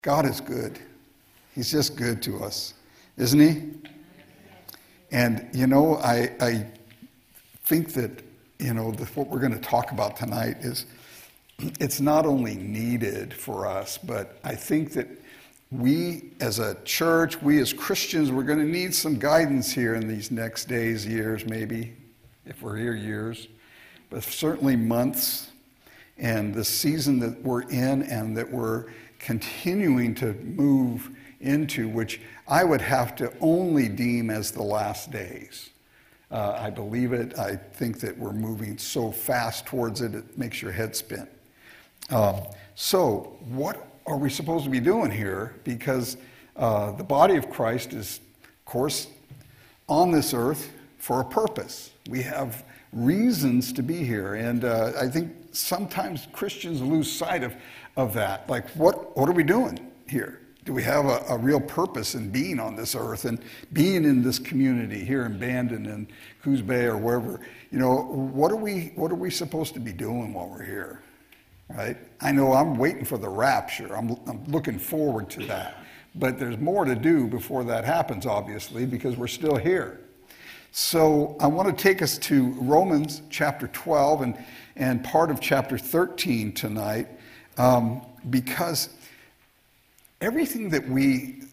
God is good. He's just good to us, isn't he? And, I think that, what we're going to talk about tonight is it's not only needed for us, but I think that we as a church, we as Christians, we're going to need some guidance here in these next days, years, maybe, if we're here years, but certainly months, and the season that we're in and that we're continuing to move into, which I would have to only deem as the last days. I believe it. I think that we're moving so fast towards it, it makes your head spin. So what are we supposed to be doing here? Because the body of Christ is, of course, on this earth for a purpose. We have reasons to be here, and I think sometimes Christians lose sight of that. Like, what are we doing here? Do we have a real purpose in being on this earth and being in this community here in Bandon and Coos Bay or wherever? What are we supposed to be doing while we're here? Right? I know I'm waiting for the rapture. I'm looking forward to that. But there's more to do before that happens, obviously, because we're still here. So I want to take us to Romans chapter 12 and part of chapter 13 tonight, because everything that we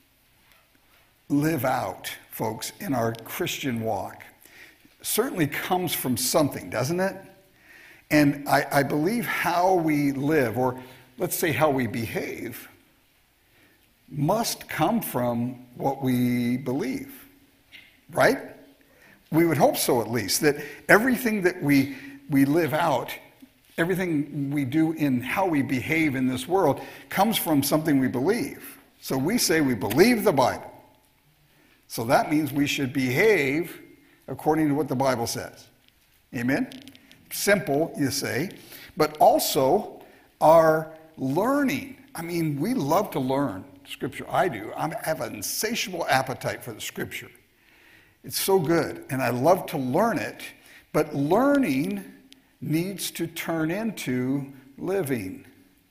live out, folks, in our Christian walk certainly comes from something, doesn't it? And I believe how we live, or let's say how we behave, must come from what we believe, right? We would hope so, at least, that everything that we live out, everything we do in how we behave in this world comes from something we believe. So we say we believe the Bible. So that means we should behave according to what the Bible says. Amen? Simple, you say. But also our learning. I mean, we love to learn Scripture. I do. I have an insatiable appetite for the Scripture. It's so good, and I love to learn it. But learning needs to turn into living.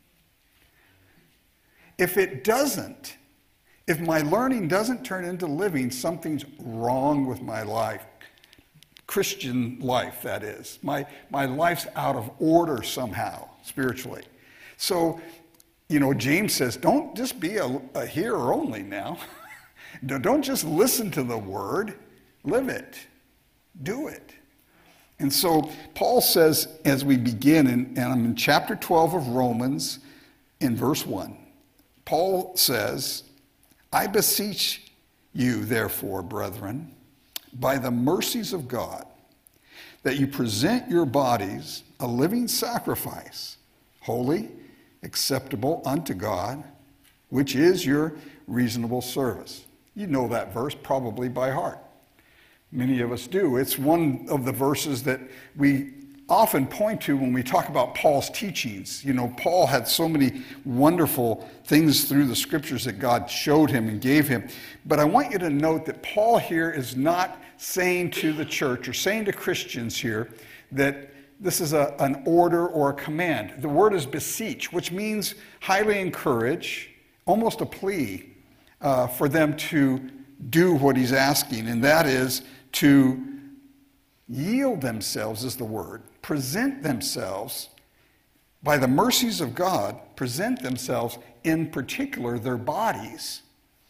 If it doesn't, if my learning doesn't turn into living, something's wrong with my life. Christian life, that is. My life's out of order somehow, spiritually. So, James says, don't just be a hearer only now. Don't just listen to the word. Live it. Do it. And so Paul says, as we begin, and I'm in chapter 12 of Romans, in verse 1, Paul says, I beseech you, therefore, brethren, by the mercies of God, that you present your bodies a living sacrifice, holy, acceptable unto God, which is your reasonable service. You know that verse probably by heart. Many of us do. It's one of the verses that we often point to when we talk about Paul's teachings. Paul had so many wonderful things through the Scriptures that God showed him and gave him. But I want you to note that Paul here is not saying to the church or saying to Christians here that this is an order or a command. The word is beseech, which means highly encourage, almost a plea for them to do what he's asking, and that is to yield themselves, is the word, present themselves by the mercies of God, present themselves, in particular their bodies.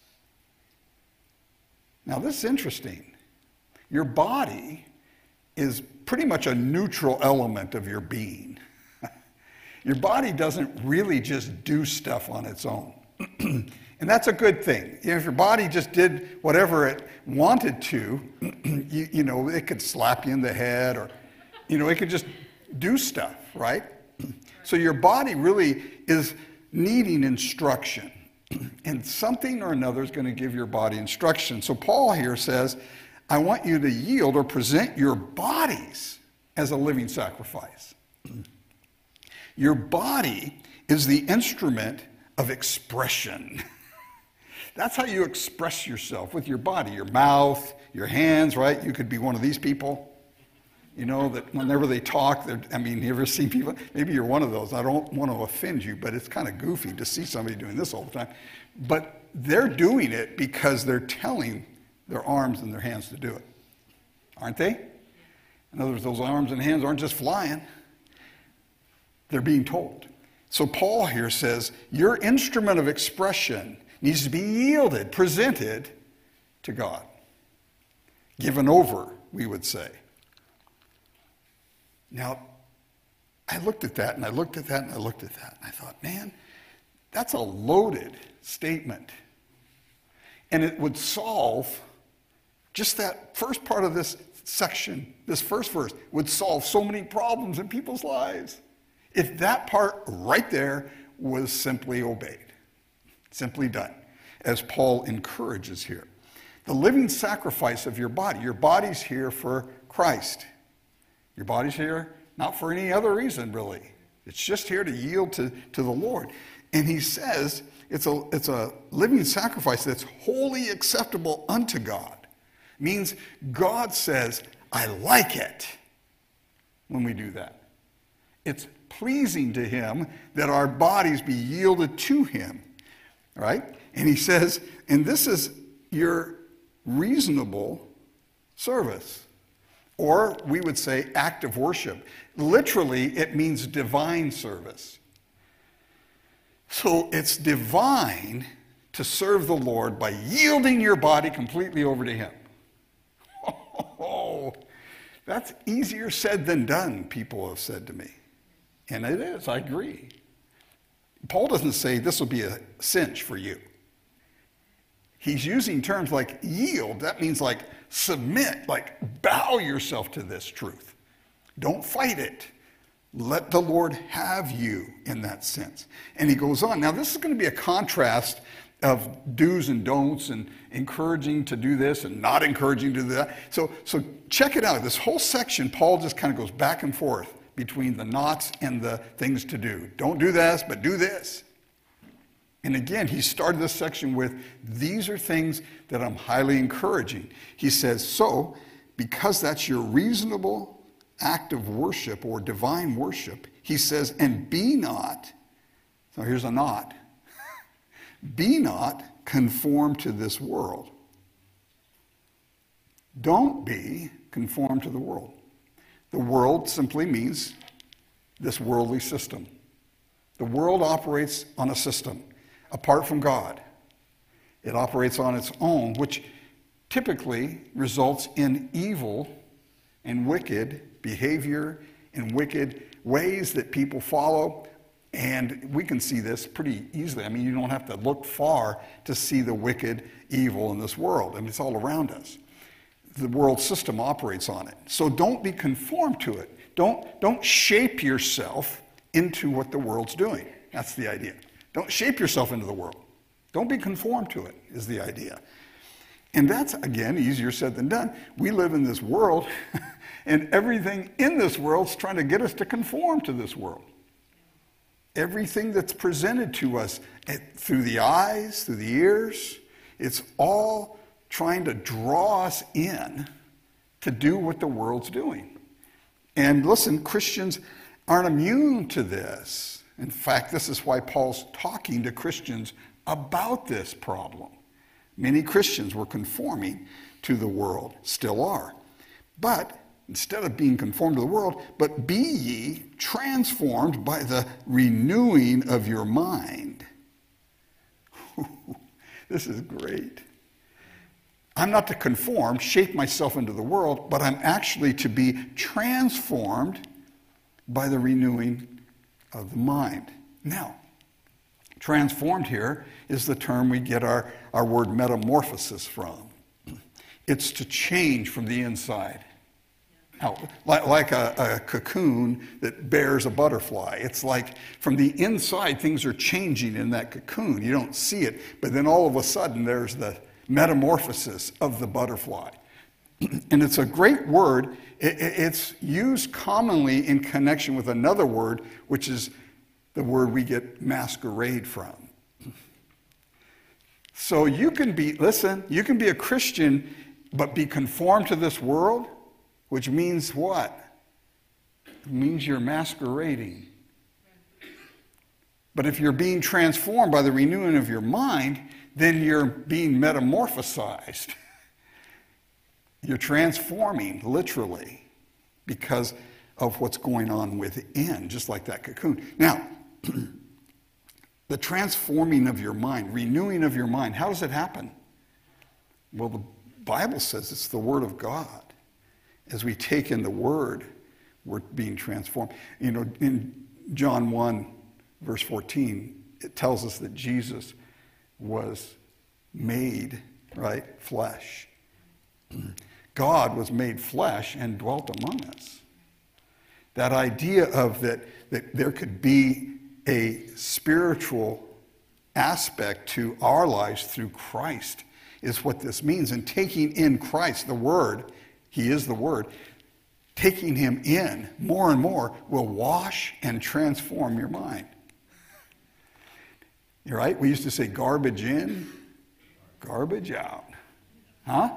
Now this is interesting. Your body is pretty much a neutral element of your being. Your body doesn't really just do stuff on its own. And that's a good thing. If your body just did whatever it wanted to, it could slap you in the head, or, it could just do stuff, right? So your body really is needing instruction. And something or another is going to give your body instruction. So Paul here says, I want you to yield or present your bodies as a living sacrifice. Your body is the instrument of expression. That's how you express yourself, with your body, your mouth, your hands, right? You could be one of these people, you know, that whenever they talk, you ever see people, maybe you're one of those, I don't want to offend you, but it's kind of goofy to see somebody doing this all the time. But they're doing it because they're telling their arms and their hands to do it. Aren't they? In other words, those arms and hands aren't just flying. They're being told. So Paul here says, your instrument of expression needs to be yielded, presented to God. Given over, we would say. Now, I looked at that, and I looked at that, and I looked at that, and I thought, man, that's a loaded statement. And it would solve, just that first part of this section, this first verse, would solve so many problems in people's lives. If that part right there was simply obeyed, simply done, as Paul encourages here. The living sacrifice of your body. Your body's here for Christ. Your body's here not for any other reason, really. It's just here to yield to the Lord. And he says it's a living sacrifice that's wholly acceptable unto God. Means God says, I like it when we do that. It's pleasing to him that our bodies be yielded to him, right? And he says, and this is your reasonable service, or we would say act of worship. Literally, it means divine service. So it's divine to serve the Lord by yielding your body completely over to him. Oh, that's easier said than done, people have said to me. And it is, I agree. Paul doesn't say this will be a cinch for you. He's using terms like yield. That means like submit, like bow yourself to this truth. Don't fight it. Let the Lord have you in that sense. And he goes on. Now, this is going to be a contrast of do's and don'ts and encouraging to do this and not encouraging to do that. So check it out. This whole section, Paul just kind of goes back and forth between the nots and the things to do. Don't do this, but do this. And again, he started this section with, these are things that I'm highly encouraging. He says, so, because that's your reasonable act of worship or divine worship, he says, and be not, so here's a not, be not conformed to this world. Don't be conformed to the world. The world simply means this worldly system. The world operates on a system apart from God. It operates on its own, which typically results in evil and wicked behavior and wicked ways that people follow. And we can see this pretty easily. I mean, you don't have to look far to see the wicked evil in this world. I mean, it's all around us. The world system operates on it. So don't be conformed to it. Don't shape yourself into what the world's doing. That's the idea. Don't shape yourself into the world. Don't be conformed to it, is the idea. And that's, again, easier said than done. We live in this world, and everything in this world is trying to get us to conform to this world. Everything that's presented to us through the eyes, through the ears, it's all trying to draw us in to do what the world's doing. And listen, Christians aren't immune to this. In fact, this is why Paul's talking to Christians about this problem. Many Christians were conforming to the world, still are. But instead of being conformed to the world, but be ye transformed by the renewing of your mind. This is great. I'm not to conform, shape myself into the world, but I'm actually to be transformed by the renewing of the mind. Now, transformed here is the term we get our word metamorphosis from. It's to change from the inside. Now, like a cocoon that bears a butterfly. It's like from the inside, things are changing in that cocoon. You don't see it, but then all of a sudden there's the metamorphosis of the butterfly. And it's a great word. It's used commonly in connection with another word, which is the word we get masquerade from. So you can be a Christian, but be conformed to this world, which means what? means you're masquerading. But if you're being transformed by the renewing of your mind, then you're being metamorphosized. You're transforming, literally, because of what's going on within, just like that cocoon. Now, the transforming of your mind, renewing of your mind, how does it happen? Well, the Bible says it's the Word of God. As we take in the Word, we're being transformed. You know, in John 1, verse 14, it tells us that Jesus was made, right, flesh. God was made flesh and dwelt among us. That idea of that there could be a spiritual aspect to our lives through Christ is what this means. And taking in Christ, the Word, He is the Word, taking Him in more and more will wash and transform your mind. You're right? We used to say garbage in, garbage out. Huh?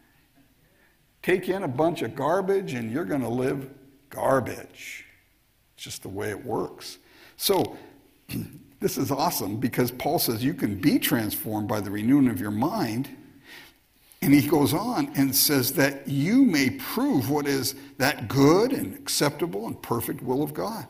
Take in a bunch of garbage and you're going to live garbage. It's just the way it works. So, this is awesome because Paul says you can be transformed by the renewing of your mind. And he goes on and says that you may prove what is that good and acceptable and perfect will of God.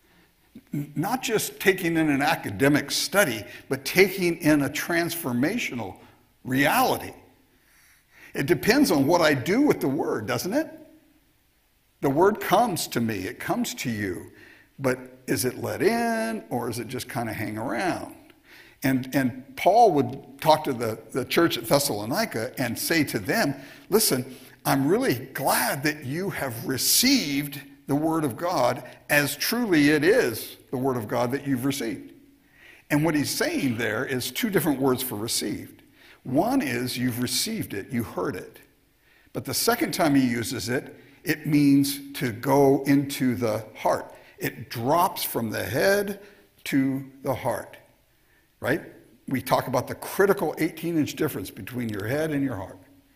Not just taking in an academic study, but taking in a transformational reality. It depends on what I do with the Word, doesn't it? The Word comes to me, it comes to you, but is it let in or is it just kind of hang around? And Paul would talk to the church at Thessalonica and say to them, listen, I'm really glad that you have received the Word of God as truly it is the Word of God that you've received. And what he's saying there is two different words for received. One is you've received it, you heard it. But the second time he uses it, it means to go into the heart. It drops from the head to the heart, right? We talk about the critical 18-inch difference between your head and your heart.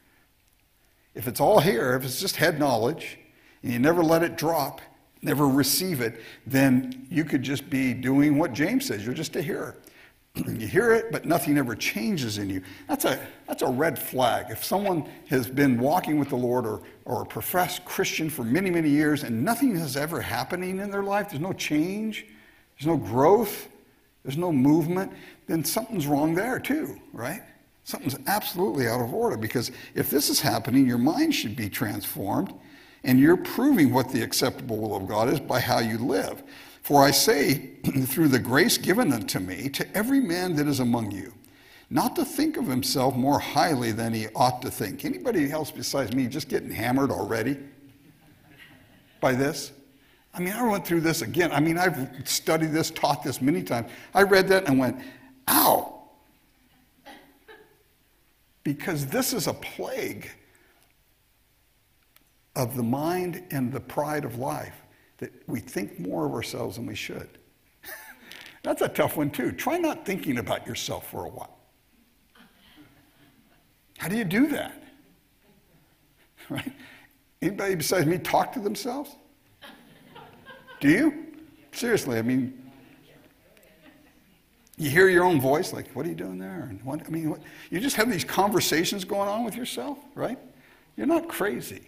If it's all here, if it's just head knowledge, and you never let it drop, never receive it, then you could just be doing what James says. You're just a hearer. You hear it, but nothing ever changes in you. That's a red flag. If someone has been walking with the Lord or a professed Christian for many, many years and nothing is ever happening in their life, there's no change, there's no growth, there's no movement, then something's wrong there too, right? Something's absolutely out of order, because if this is happening, your mind should be transformed, and you're proving what the acceptable will of God is by how you live. For I say, through the grace given unto me, to every man that is among you, not to think of himself more highly than he ought to think. Anybody else besides me just getting hammered already by this? I mean, I went through this again. I mean, I've studied this, taught this many times. I read that and went, ow. Because this is a plague of the mind and the pride of life, that we think more of ourselves than we should. That's a tough one too. Try not thinking about yourself for a while. How do you do that? Right? Anybody besides me talk to themselves? Do you? Seriously, I mean, you hear your own voice, like, what are you doing there? And what, I mean, what, you just have these conversations going on with yourself, right? You're not crazy.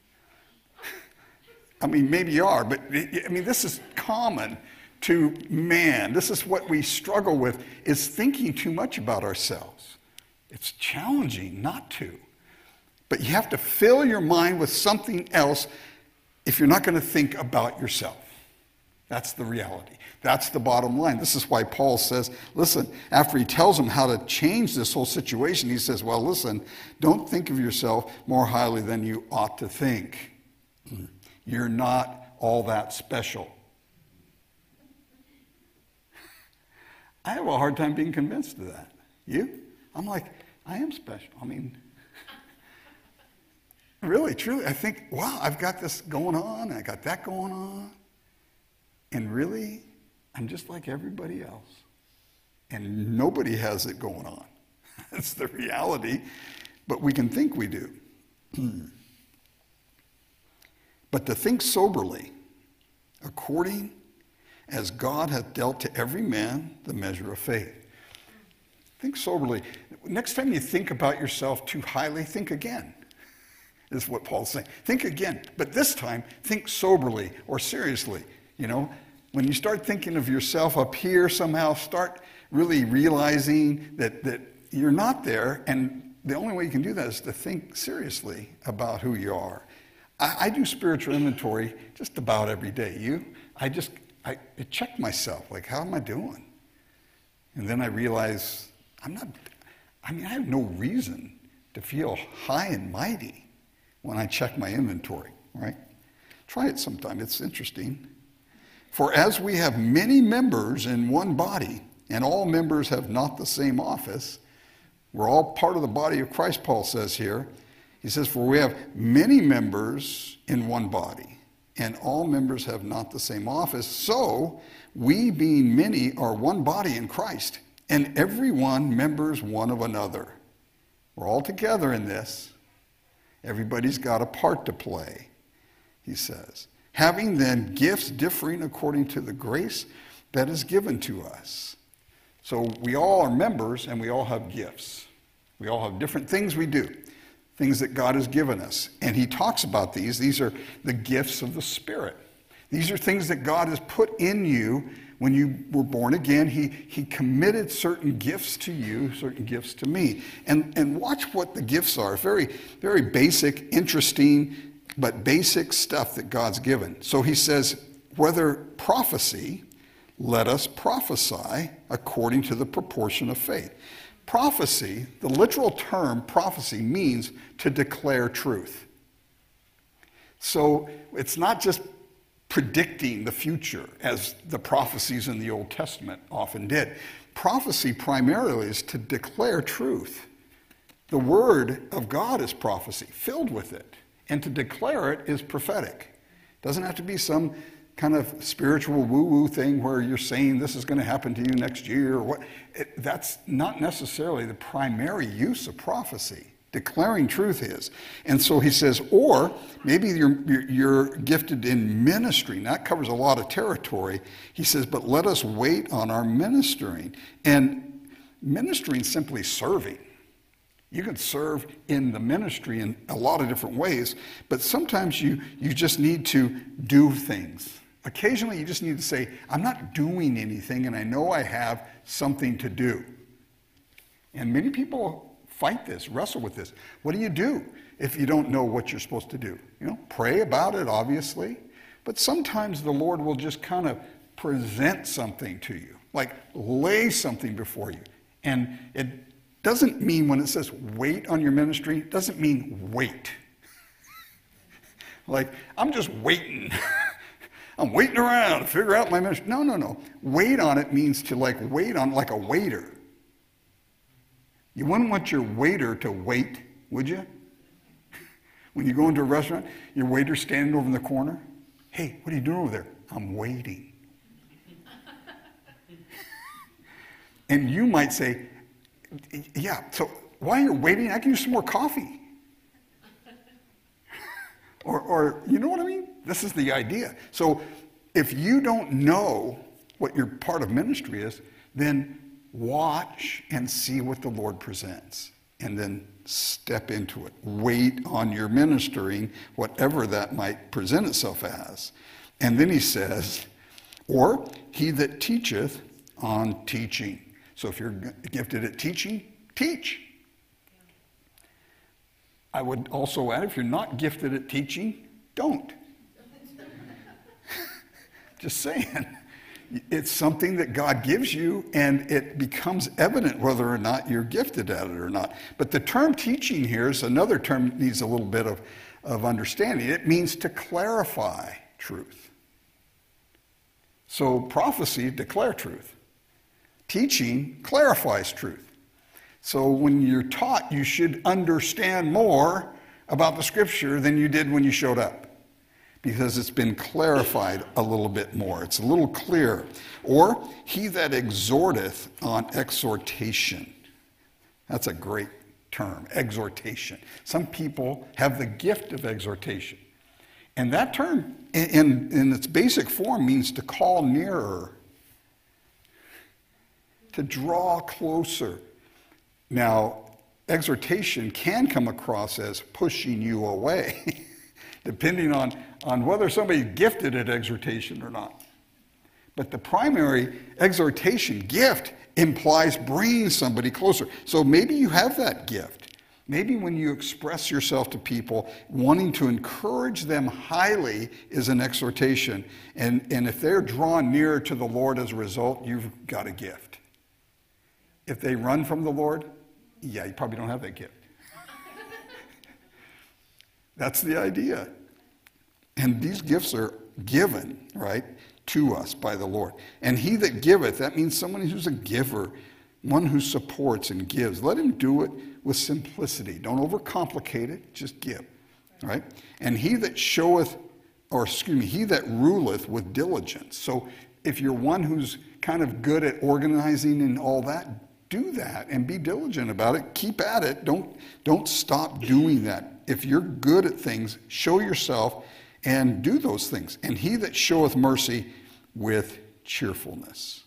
I mean, maybe you are, but I mean, this is common to man. This is what we struggle with, is thinking too much about ourselves. It's challenging not to. But you have to fill your mind with something else if you're not going to think about yourself. That's the reality. That's the bottom line. This is why Paul says, listen, after he tells them how to change this whole situation, he says, well, listen, don't think of yourself more highly than you ought to think. You're not all that special. I have a hard time being convinced of that. You? I'm like, I am special. I mean, really, truly, I think, wow, I've got this going on, I got that going on. And really, I'm just like everybody else. And nobody has it going on. That's the reality. But we can think we do. But to think soberly according as God hath dealt to every man the measure of faith. Think soberly. Next time you think about yourself too highly, think again, is what Paul's saying. Think again, but this time, think soberly or seriously. You know, when you start thinking of yourself up here somehow, start really realizing that you're not there, and the only way you can do that is to think seriously about who you are. I do spiritual inventory just about every day. I check myself, like, how am I doing? And then I realize I have no reason to feel high and mighty when I check my inventory, right? Try it sometime, it's interesting. For as we have many members in one body, and all members have not the same office, we're all part of the body of Christ, Paul says here. He says, for we have many members in one body, and all members have not the same office. So we, being many, are one body in Christ, and every one members one of another. We're all together in this. Everybody's got a part to play, he says. Having then gifts differing according to the grace that is given to us. So we all are members, and we all have gifts. We all have different things we do. Things that God has given us. And he talks about these. These are the gifts of the Spirit. These are things that God has put in you when you were born again. He committed certain gifts to you, certain gifts to me. And watch what the gifts are. Very, very basic, interesting, but basic stuff that God's given. So he says, whether prophecy, let us prophesy according to the proportion of faith. Prophecy, the literal term prophecy, means to declare truth. So it's not just predicting the future, as the prophecies in the Old Testament often did. Prophecy primarily is to declare truth. The Word of God is prophecy, filled with it. And to declare it is prophetic. It doesn't have to be some kind of spiritual woo-woo thing where you're saying this is going to happen to you next year. Or what. That's not necessarily the primary use of prophecy. Declaring truth is. And so he says, or maybe you're gifted in ministry. And that covers a lot of territory. He says, but let us wait on our ministering. And ministering is simply serving. You can serve in the ministry in a lot of different ways, but sometimes you just need to do things. Occasionally you just need to say, I'm not doing anything, and I know I have something to do. And many people fight this, wrestle with this. What do you do if you don't know what you're supposed to do? You know, pray about it, obviously, but sometimes the Lord will just kind of present something to you, like lay something before you. And it doesn't mean, when it says wait on your ministry, it doesn't mean wait. Like, I'm just waiting. I'm waiting around to figure out my ministry. No. Wait on it means to wait on like a waiter. You wouldn't want your waiter to wait, would you? When you go into a restaurant, your waiter's standing over in the corner. Hey, what are you doing over there? I'm waiting. And you might say, yeah, so while you're waiting, I can use some more coffee. Or you know what I mean? This is the idea. So if you don't know what your part of ministry is, then watch and see what the Lord presents. And then step into it. Wait on your ministering, whatever that might present itself as. And then he says, or he that teacheth on teaching. So if you're gifted at teaching, teach. I would also add, if you're not gifted at teaching, don't. Just saying. It's something that God gives you, and it becomes evident whether or not you're gifted at it or not. But the term teaching here is another term that needs a little bit of understanding. It means to clarify truth. So prophecy, declare truth. Teaching clarifies truth. So when you're taught, you should understand more about the scripture than you did when you showed up, because it's been clarified a little bit more. It's a little clearer. Or he that exhorteth on exhortation. That's a great term, exhortation. Some people have the gift of exhortation. And that term, in its basic form, means to call nearer, to draw closer. Now, exhortation can come across as pushing you away, depending on whether somebody's gifted at exhortation or not. But the primary exhortation gift implies bringing somebody closer. So maybe you have that gift. Maybe when you express yourself to people, wanting to encourage them highly is an exhortation. And if they're drawn nearer to the Lord as a result, you've got a gift. If they run from the Lord, yeah, you probably don't have that gift. That's the idea. And these gifts are given, right, to us by the Lord. And he that giveth, that means someone who's a giver, one who supports and gives. Let him do it with simplicity. Don't overcomplicate it, just give, right? And he that showeth, or excuse me, he that ruleth with diligence. So if you're one who's kind of good at organizing and all that, do that and be diligent about it. Keep at it. Don't stop doing that. If you're good at things, show yourself and do those things. And he that showeth mercy with cheerfulness.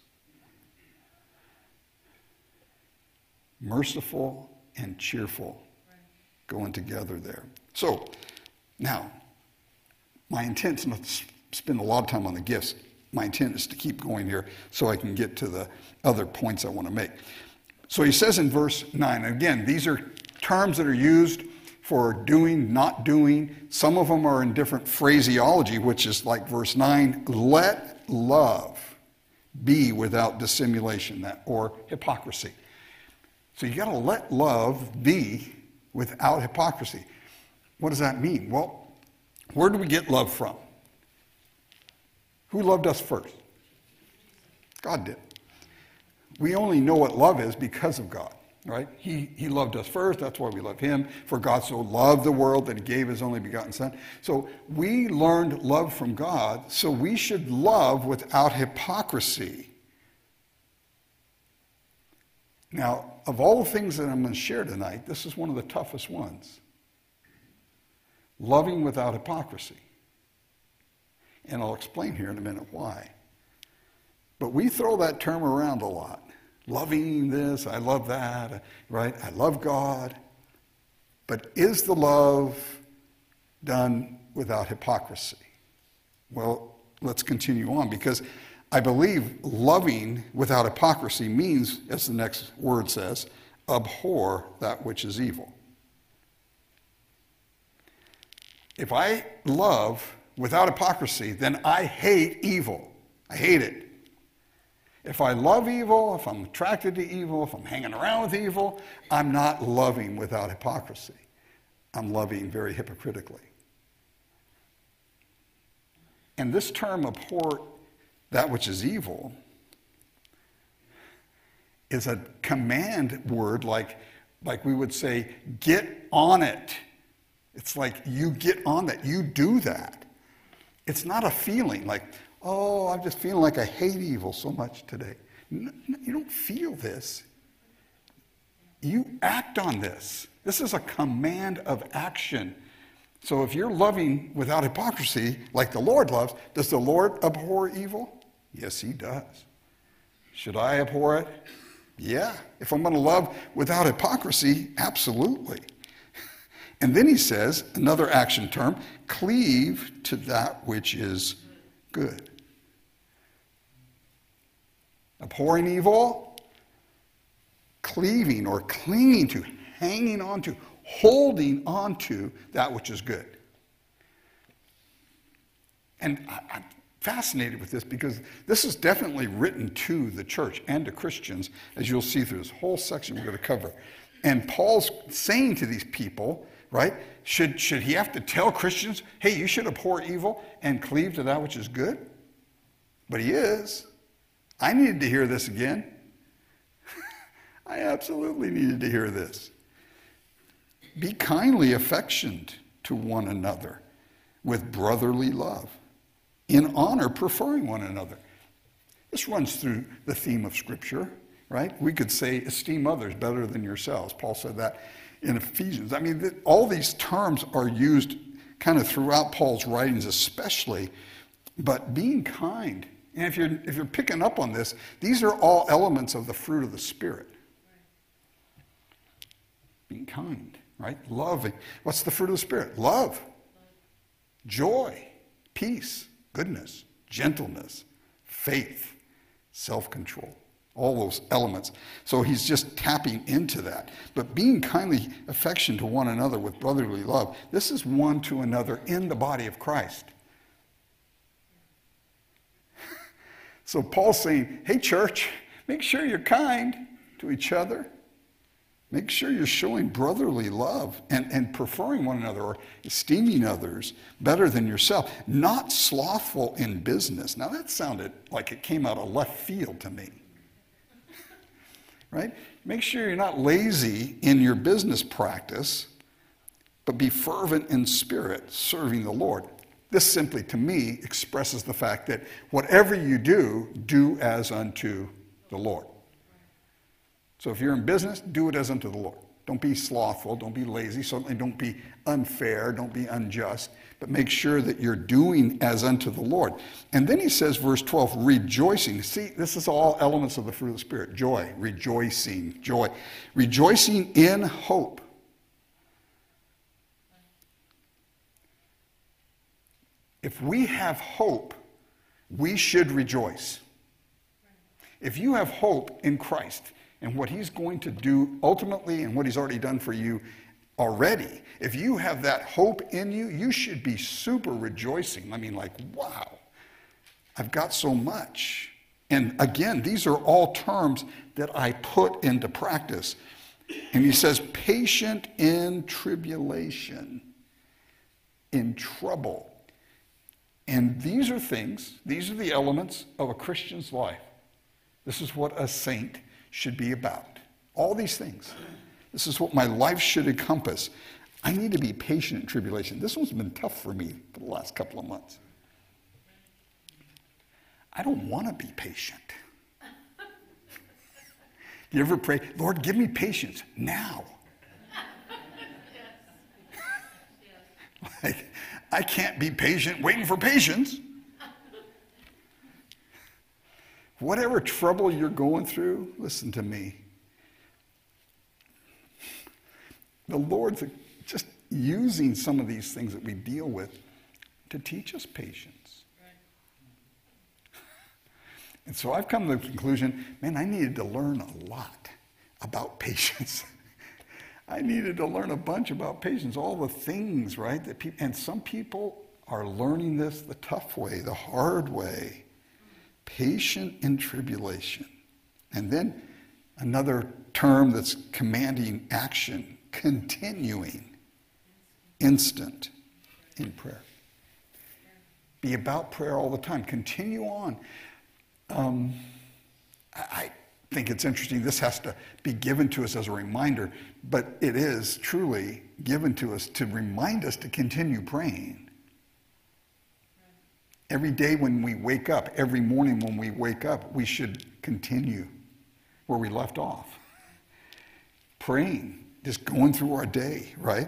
Merciful and cheerful going together there. So, now, my intent is not to spend a lot of time on the gifts. My intent is to keep going here so I can get to the other points I want to make. So he says in verse 9, again, these are terms that are used for doing, not doing. Some of them are in different phraseology, which is like verse 9, let love be without dissimulation, or hypocrisy. So you got to let love be without hypocrisy. What does that mean? Well, where do we get love from? Who loved us first? God did. We only know what love is because of God, right? He loved us first. That's why we love him. For God so loved the world that he gave his only begotten son. So we learned love from God, so we should love without hypocrisy. Now, of all the things that I'm going to share tonight, this is one of the toughest ones. Loving without hypocrisy. And I'll explain here in a minute why. But we throw that term around a lot. Loving this, I love that, right? I love God. But is the love done without hypocrisy? Well, let's continue on, because I believe loving without hypocrisy means, as the next word says, abhor that which is evil. If I love without hypocrisy, then I hate evil. I hate it. If I love evil, if I'm attracted to evil, if I'm hanging around with evil, I'm not loving without hypocrisy. I'm loving very hypocritically. And this term, abhor that which is evil, is a command word, like we would say, get on it. It's like you get on that, you do that. It's not a feeling like, oh, I'm just feeling like I hate evil so much today. No, you don't feel this. You act on this. This is a command of action. So if you're loving without hypocrisy, like the Lord loves, does the Lord abhor evil? Yes, he does. Should I abhor it? Yeah. If I'm going to love without hypocrisy, absolutely. And then he says, another action term, cleave to that which is good. Abhorring evil, cleaving or clinging to, hanging on to, holding on to that which is good. And I'm fascinated with this because this is definitely written to the church and to Christians, as you'll see through this whole section we're going to cover. And Paul's saying to these people, right, should he have to tell Christians, hey, you should abhor evil and cleave to that which is good? But he is. I needed to hear this again. I absolutely needed to hear this. Be kindly affectioned to one another with brotherly love, in honor preferring one another. This runs through the theme of Scripture, right? We could say, esteem others better than yourselves. Paul said that in Ephesians. I mean, all these terms are used kind of throughout Paul's writings especially, but being kind. And if you're picking up on this, these are all elements of the fruit of the Spirit. Being kind, right? Loving. What's the fruit of the Spirit? Love, joy, peace, goodness, gentleness, faith, self-control. All those elements. So he's just tapping into that. But being kindly affection to one another with brotherly love, this is one to another in the body of Christ. So Paul's saying, hey, church, make sure you're kind to each other. Make sure you're showing brotherly love and preferring one another or esteeming others better than yourself. Not slothful in business. Now that sounded like it came out of left field to me. Right? Make sure you're not lazy in your business practice, but be fervent in spirit, serving the Lord. This simply, to me, expresses the fact that whatever you do, do as unto the Lord. So if you're in business, do it as unto the Lord. Don't be slothful, don't be lazy, certainly don't be unfair, don't be unjust, but make sure that you're doing as unto the Lord. And then he says, verse 12, rejoicing. See, this is all elements of the fruit of the Spirit. Joy, rejoicing, joy. Rejoicing in hope. If we have hope, we should rejoice. If you have hope in Christ and what he's going to do ultimately and what he's already done for you already, if you have that hope in you, you should be super rejoicing. I mean, like, wow, I've got so much. And again, these are all terms that I put into practice. And he says, patient in tribulation, in trouble. And these are things, these are the elements of a Christian's life. This is what a saint should be about. All these things. This is what my life should encompass. I need to be patient in tribulation. This one's been tough for me for the last couple of months. I don't want to be patient. You ever pray, Lord, give me patience now? Like, I can't be patient waiting for patience. Whatever trouble you're going through, listen to me. The Lord's just using some of these things that we deal with to teach us patience. And so I've come to the conclusion, man, I needed to learn a lot about patience. I needed to learn a bunch about patience, all the things, right? That people, and some people are learning this the tough way, the hard way. Patient in tribulation. And then another term that's commanding action, continuing, instant in prayer. Be about prayer all the time. Continue on. I think it's interesting. This has to be given to us as a reminder, but it is truly given to us to remind us to continue praying. Every day when we wake up, every morning when we wake up, we should continue where we left off. Praying, just going through our day, right?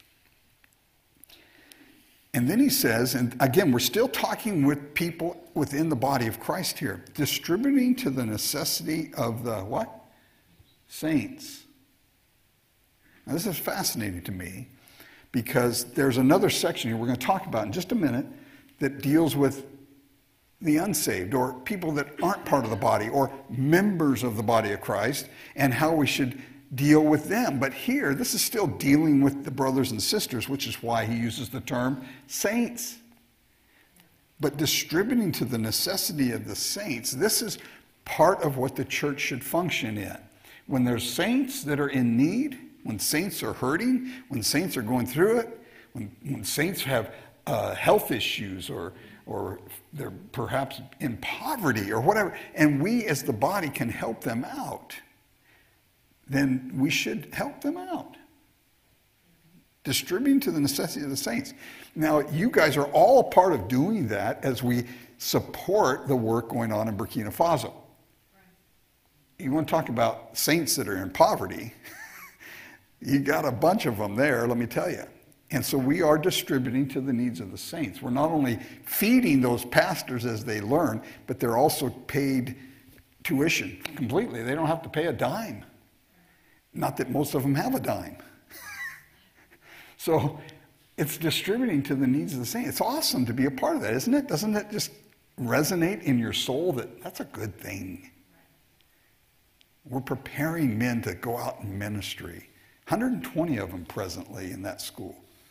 And then he says, and again, we're still talking with people within the body of Christ here, distributing to the necessity of the what? Saints. Now this is fascinating to me because there's another section here we're going to talk about in just a minute that deals with the unsaved or people that aren't part of the body or members of the body of Christ and how we should deal with them. But here, this is still dealing with the brothers and sisters, which is why he uses the term saints. But distributing to the necessity of the saints, this is part of what the church should function in. When there's saints that are in need, when saints are hurting, when saints are going through it, when saints have health issues or they're perhaps in poverty or whatever, and we as the body can help them out, then we should help them out. Distributing to the necessity of the saints. Now, you guys are all a part of doing that as we support the work going on in Burkina Faso. You want to talk about saints that are in poverty, you got a bunch of them there, let me tell you. And so we are distributing to the needs of the saints. We're not only feeding those pastors as they learn, but they're also paid tuition completely. They don't have to pay a dime. Not that most of them have a dime. So it's distributing to the needs of the saints. It's awesome to be a part of that, isn't it? Doesn't it just resonate in your soul that that's a good thing? We're preparing men to go out in ministry. 120 of them presently in that school.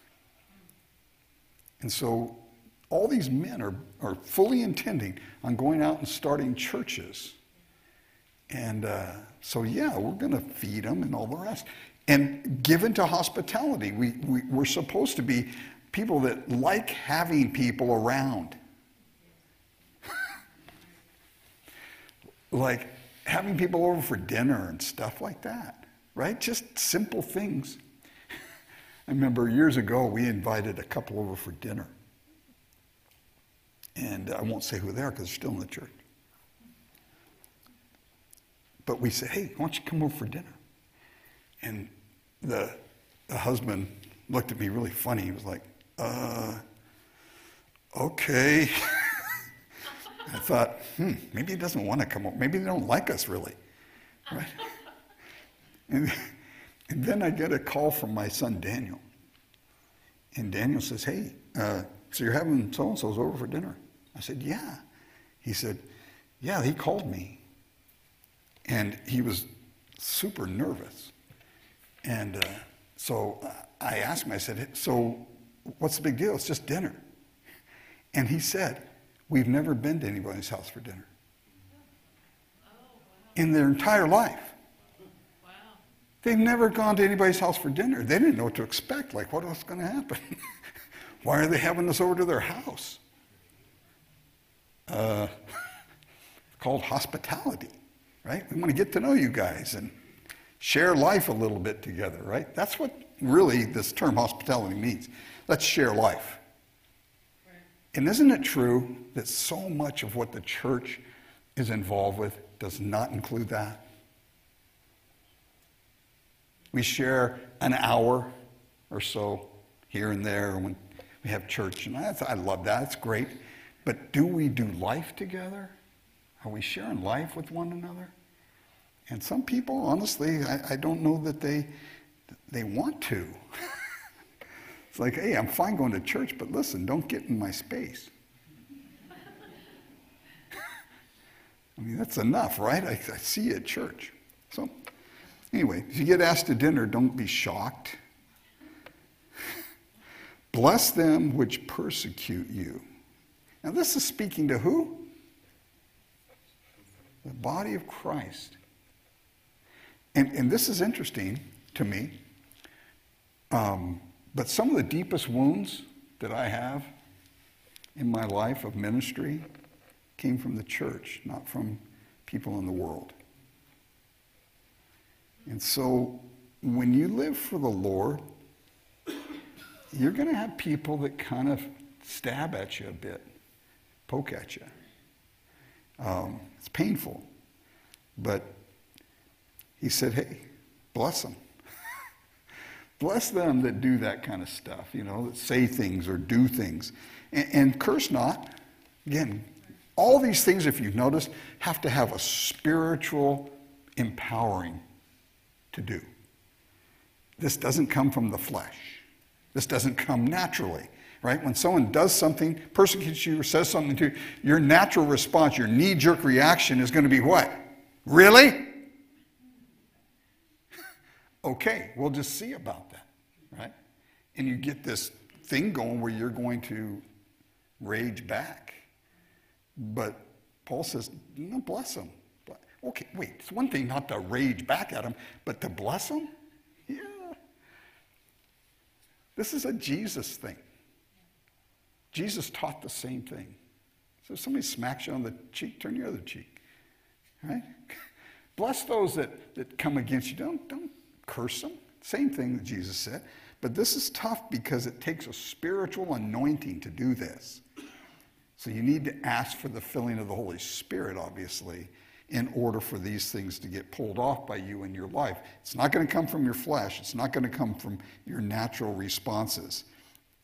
And so all these men are fully intending on going out and starting churches. And so, yeah, we're going to feed them and all the rest. And given to hospitality. We're supposed to be people that like having people around. Like having people over for dinner and stuff like that, right? Just simple things. I remember years ago, we invited a couple over for dinner. And I won't say who they are because they're still in the church. But we said, hey, why don't you come over for dinner? And the husband looked at me really funny. He was like, okay. I thought, maybe he doesn't want to come over. Maybe they don't like us really, right? And then I get a call from my son, Daniel. And Daniel says, hey, so you're having so-and-so's over for dinner? I said, yeah. He said, yeah, he called me. And he was super nervous. And so I asked him, I said, so what's the big deal? It's just dinner. And he said, we've never been to anybody's house for dinner. In their entire life. Wow. They've never gone to anybody's house for dinner. They didn't know what to expect. Like, what was going to happen? Why are they having us over to their house? Called hospitality, right? We want to get to know you guys and share life a little bit together, right? That's what really this term hospitality means. Let's share life. And isn't it true that so much of what the church is involved with does not include that? We share an hour or so here and there when we have church, and I love that. It's great. But do we do life together? Are we sharing life with one another? And some people, honestly, I don't know that they want to. It's like, hey, I'm fine going to church, but listen, don't get in my space. I mean, that's enough, right? I see you at church. So, anyway, if you get asked to dinner, don't be shocked. Bless them which persecute you. Now, this is speaking to who? The body of Christ. And this is interesting to me. But some of the deepest wounds that I have in my life of ministry came from the church, not from people in the world. And so when you live for the Lord, you're going to have people that kind of stab at you a bit, poke at you. It's painful. But he said, hey, bless them. Bless them that do that kind of stuff, that say things or do things. And curse not. Again, all these things, if you've noticed, have to have a spiritual empowering to do. This doesn't come from the flesh. This doesn't come naturally, right? When someone does something, persecutes you, or says something to you, your natural response, your knee-jerk reaction is going to be what? Really? Okay, we'll just see about that, right? And you get this thing going where you're going to rage back. But Paul says, no, bless them. Okay, wait, it's one thing not to rage back at them, but to bless them? Yeah. This is a Jesus thing. Jesus taught the same thing. So if somebody smacks you on the cheek, turn your other cheek, right? Bless those that come against you. Don't curse them. Same thing that Jesus said. But this is tough because it takes a spiritual anointing to do this. So you need to ask for the filling of the Holy Spirit, obviously, in order for these things to get pulled off by you in your life. It's not going to come from your flesh. It's not going to come from your natural responses.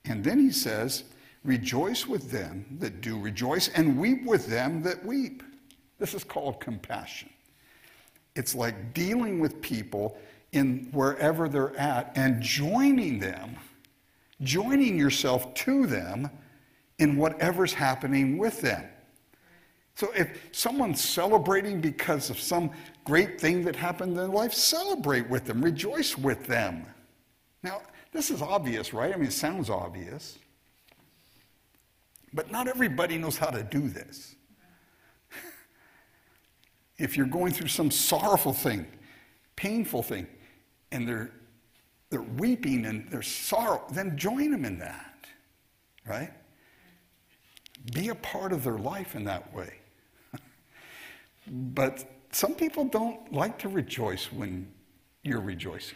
And then he says, rejoice with them that do rejoice and weep with them that weep. This is called compassion. It's like dealing with people in wherever they're at and joining them, joining yourself to them in whatever's happening with them. So if someone's celebrating because of some great thing that happened in their life, celebrate with them, rejoice with them. Now, this is obvious, right? I mean, it sounds obvious. But not everybody knows how to do this. If you're going through some sorrowful thing, painful thing, and they're weeping and there's sorrow, then join them in that, right? Be a part of their life in that way. But some people don't like to rejoice when you're rejoicing.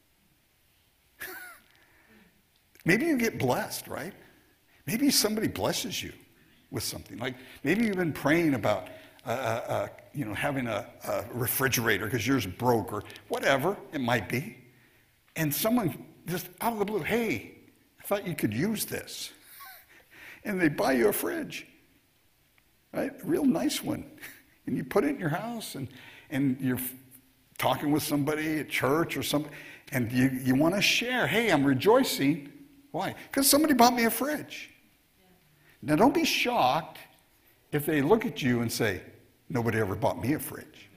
Maybe you get blessed, right? Maybe somebody blesses you with something. Like maybe you've been praying about having a refrigerator because yours broke or whatever it might be. And someone just out of the blue, hey, I thought you could use this. And they buy you a fridge, right? A real nice one. And you put it in your house and you're talking with somebody at church or something, and you want to share, hey, I'm rejoicing. Why? Because somebody bought me a fridge. Now, don't be shocked if they look at you and say, nobody ever bought me a fridge.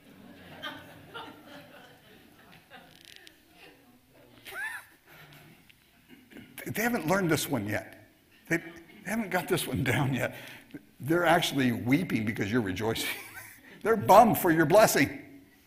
They haven't learned this one yet. They haven't got this one down yet. They're actually weeping because you're rejoicing. They're bummed for your blessing.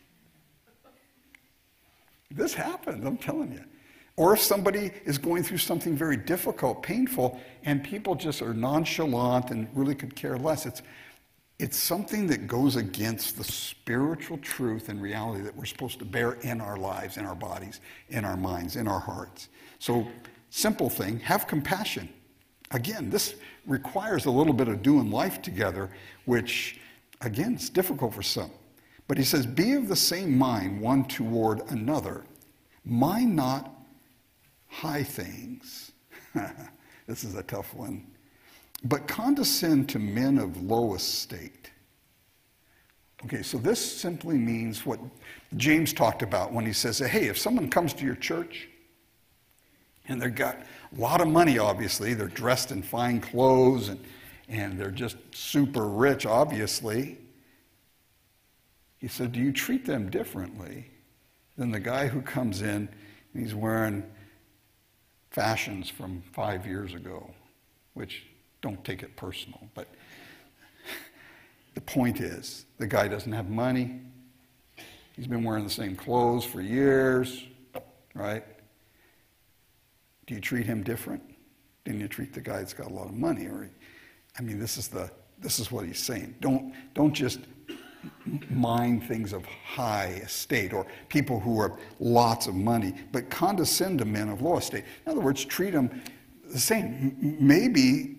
This happens, I'm telling you. Or if somebody is going through something very difficult, painful, and people just are nonchalant and really could care less, it's something that goes against the spiritual truth and reality that we're supposed to bear in our lives, in our bodies, in our minds, in our hearts. So, simple thing, have compassion. Again, this requires a little bit of doing life together, which, again, is difficult for some. But he says, be of the same mind one toward another. Mind not high things. This is a tough one. But condescend to men of low estate. Okay, so this simply means what James talked about when he says, hey, if someone comes to your church and they've got a lot of money, obviously, they're dressed in fine clothes and they're just super rich, obviously. He said, do you treat them differently than the guy who comes in and he's wearing fashions from 5 years ago, which don't take it personal, but the point is, the guy doesn't have money. He's been wearing the same clothes for years, right? Do you treat him different than you treat the guy that's got a lot of money? This is what he's saying. Don't just mind things of high estate or people who have lots of money, but condescend to men of low estate. In other words, treat them the same. Maybe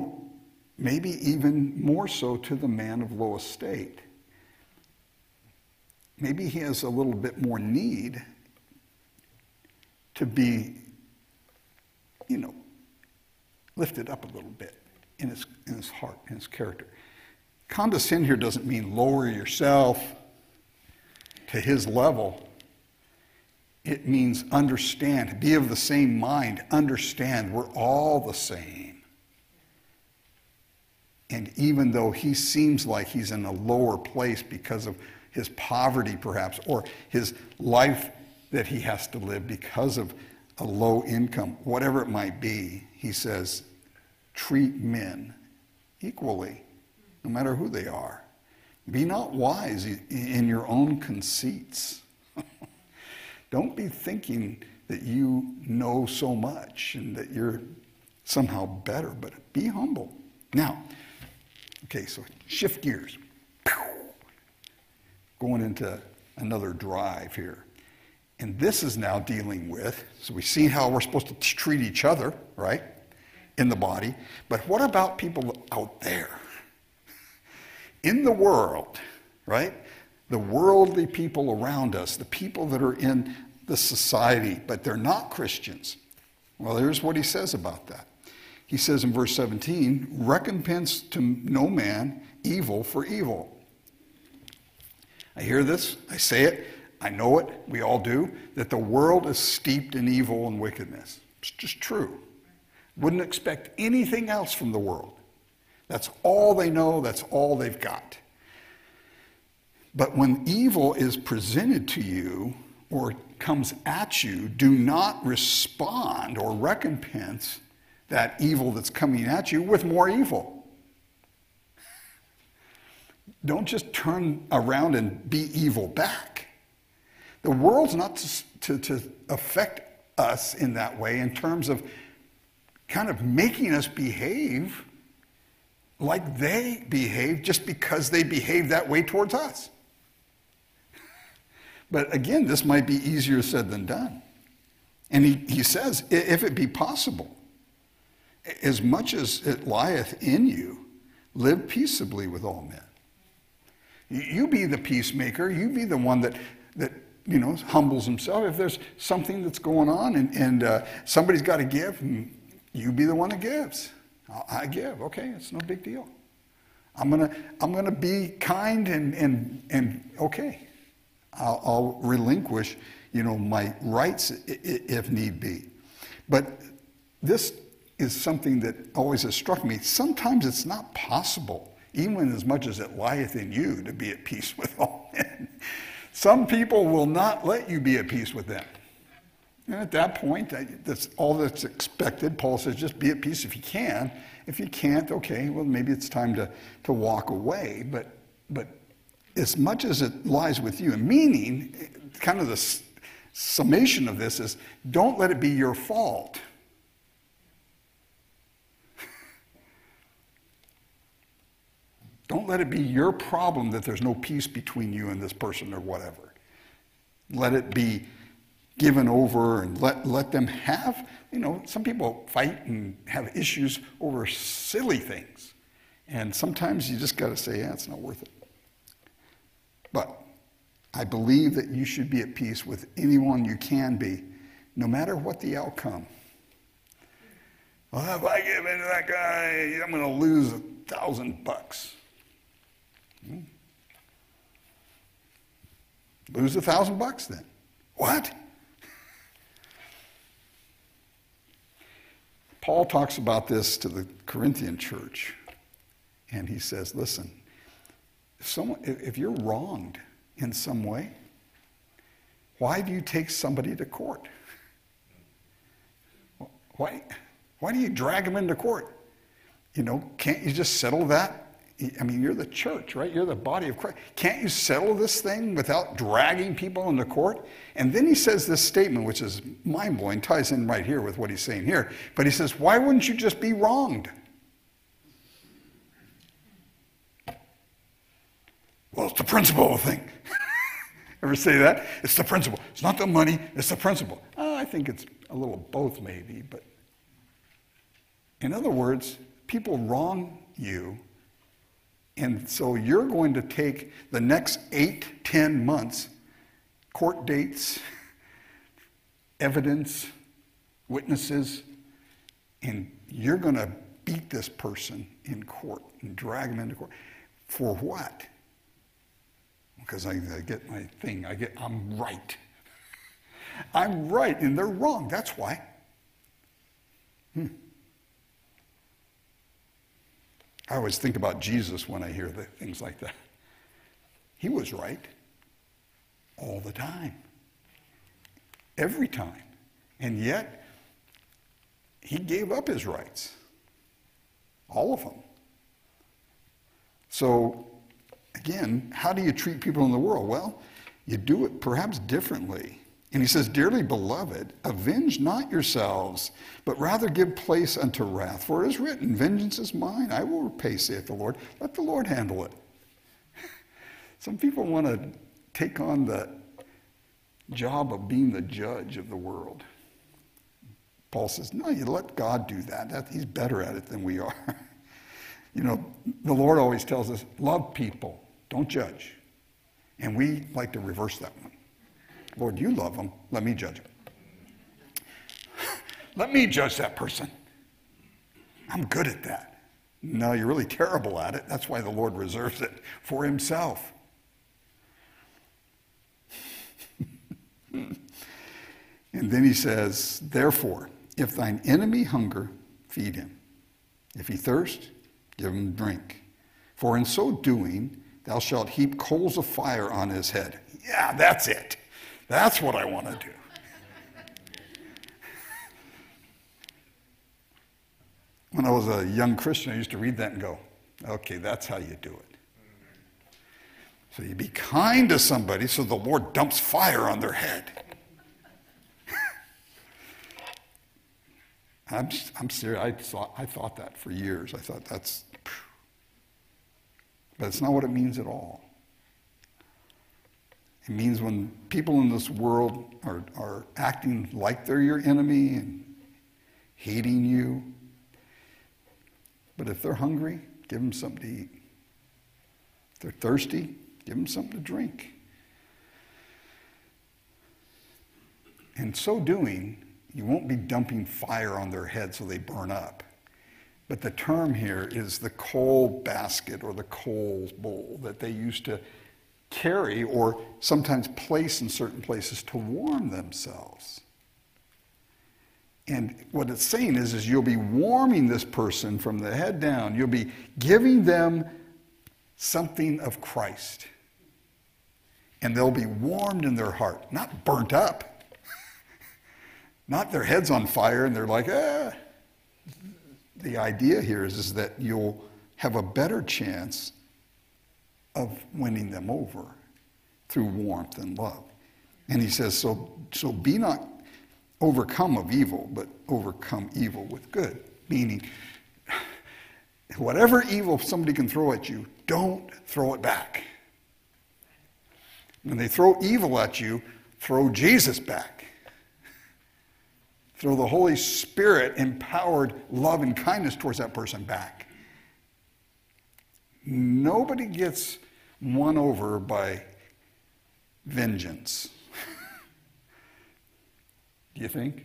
even more so to the man of low estate. Maybe he has a little bit more need to be, lifted up a little bit in his heart, in his character. Condescend here doesn't mean lower yourself to his level. It means understand, be of the same mind, understand we're all the same. And even though he seems like he's in a lower place because of his poverty perhaps, or his life that he has to live because of a low income, whatever it might be, he says, treat men equally, no matter who they are. Be not wise in your own conceits. Don't be thinking that you know so much and that you're somehow better, but be humble. Now, okay, so shift gears. Going into another drive here. And this is now dealing with, so we've seen how we're supposed to treat each other, right, in the body. But what about people out there? In the world, right? The worldly people around us, the people that are in the society, but they're not Christians. Well, here's what he says about that. he says in verse 17, recompense to no man evil for evil. I hear this, I say it, I know it, we all do, that the world is steeped in evil and wickedness. It's just true. Wouldn't expect anything else from the world. That's all they know, that's all they've got. But when evil is presented to you or comes at you, do not respond or recompense that evil that's coming at you with more evil. Don't just turn around and be evil back. The world's not to affect us in that way in terms of kind of making us behave like they behave just because they behave that way towards us. But again, this might be easier said than done. And he says, if it be possible, as much as it lieth in you, live peaceably with all men. You be the peacemaker. You be the one that humbles himself. If there's something that's going on and somebody's got to give, you be the one that gives. I give. Okay, it's no big deal. I'm gonna be kind and okay. I'll relinquish, my rights if need be. But this is something that always has struck me. Sometimes it's not possible, even as much as it lieth in you, to be at peace with all men. Some people will not let you be at peace with them. And at that point, that's all that's expected. Paul says, just be at peace if you can. If you can't, okay, well, maybe it's time to walk away. But as much as it lies with you, meaning, kind of the summation of this is, don't let it be your fault. Don't let it be your problem that there's no peace between you and this person or whatever. Let it be given over and let them have, some people fight and have issues over silly things. And sometimes you just got to say, yeah, it's not worth it. But I believe that you should be at peace with anyone you can be, no matter what the outcome. Well, if I give in to that guy, I'm going to lose $1,000. Lose $1,000 then. What? Paul talks about this to the Corinthian church, and he says, listen, if you're wronged in some way, why do you take somebody to court? Why do you drag them into court? Can't you just settle that? I mean, you're the church, right? You're the body of Christ. Can't you settle this thing without dragging people into court? And then he says this statement, which is mind-blowing, ties in right here with what he's saying here. But he says, why wouldn't you just be wronged? Well, it's the principle of the thing. Ever say that? It's the principle. It's not the money, it's the principle. I think it's a little both maybe, but in other words, people wrong you. And so you're going to take the next 8-10 months, court dates, evidence, witnesses, and you're going to beat this person in court and drag them into court. For what? Because I get my thing. I'm right. I'm right, and they're wrong. That's why. I always think about Jesus when I hear things like that. He was right all the time, every time. And yet, he gave up his rights, all of them. So, again, how do you treat people in the world? Well, you do it perhaps differently. And he says, dearly beloved, avenge not yourselves, but rather give place unto wrath. For it is written, vengeance is mine, I will repay, saith the Lord. Let the Lord handle it. Some people want to take on the job of being the judge of the world. Paul says, no, you let God do that. He's better at it than we are. The Lord always tells us, love people, don't judge. And we like to reverse that one. Lord, you love them. Let me judge them. Let me judge that person. I'm good at that. No, you're really terrible at it. That's why the Lord reserves it for himself. And then he says, therefore, if thine enemy hunger, feed him. If he thirst, give him drink. For in so doing, thou shalt heap coals of fire on his head. Yeah, that's it. That's what I want to do. When I was a young Christian, I used to read that and go, okay, that's how you do it. So you be kind to somebody so the Lord dumps fire on their head. I'm serious. I thought that for years. I thought that's... But it's not what it means at all. It means when people in this world are acting like they're your enemy and hating you, but if they're hungry, give them something to eat. If they're thirsty, give them something to drink. In so doing, you won't be dumping fire on their head so they burn up. But the term here is the coal basket or the coal bowl that they used to carry or sometimes place in certain places to warm themselves. And what it's saying is you'll be warming this person from the head down. You'll be giving them something of Christ. And they'll be warmed in their heart, not burnt up. Not their heads on fire and they're like, ah. The idea here is that you'll have a better chance of winning them over through warmth and love. And he says, so be not overcome of evil, but overcome evil with good. Meaning, whatever evil somebody can throw at you, don't throw it back. When they throw evil at you, throw Jesus back. Throw the Holy Spirit empowered love and kindness towards that person back. Nobody gets won over by vengeance. Do you think?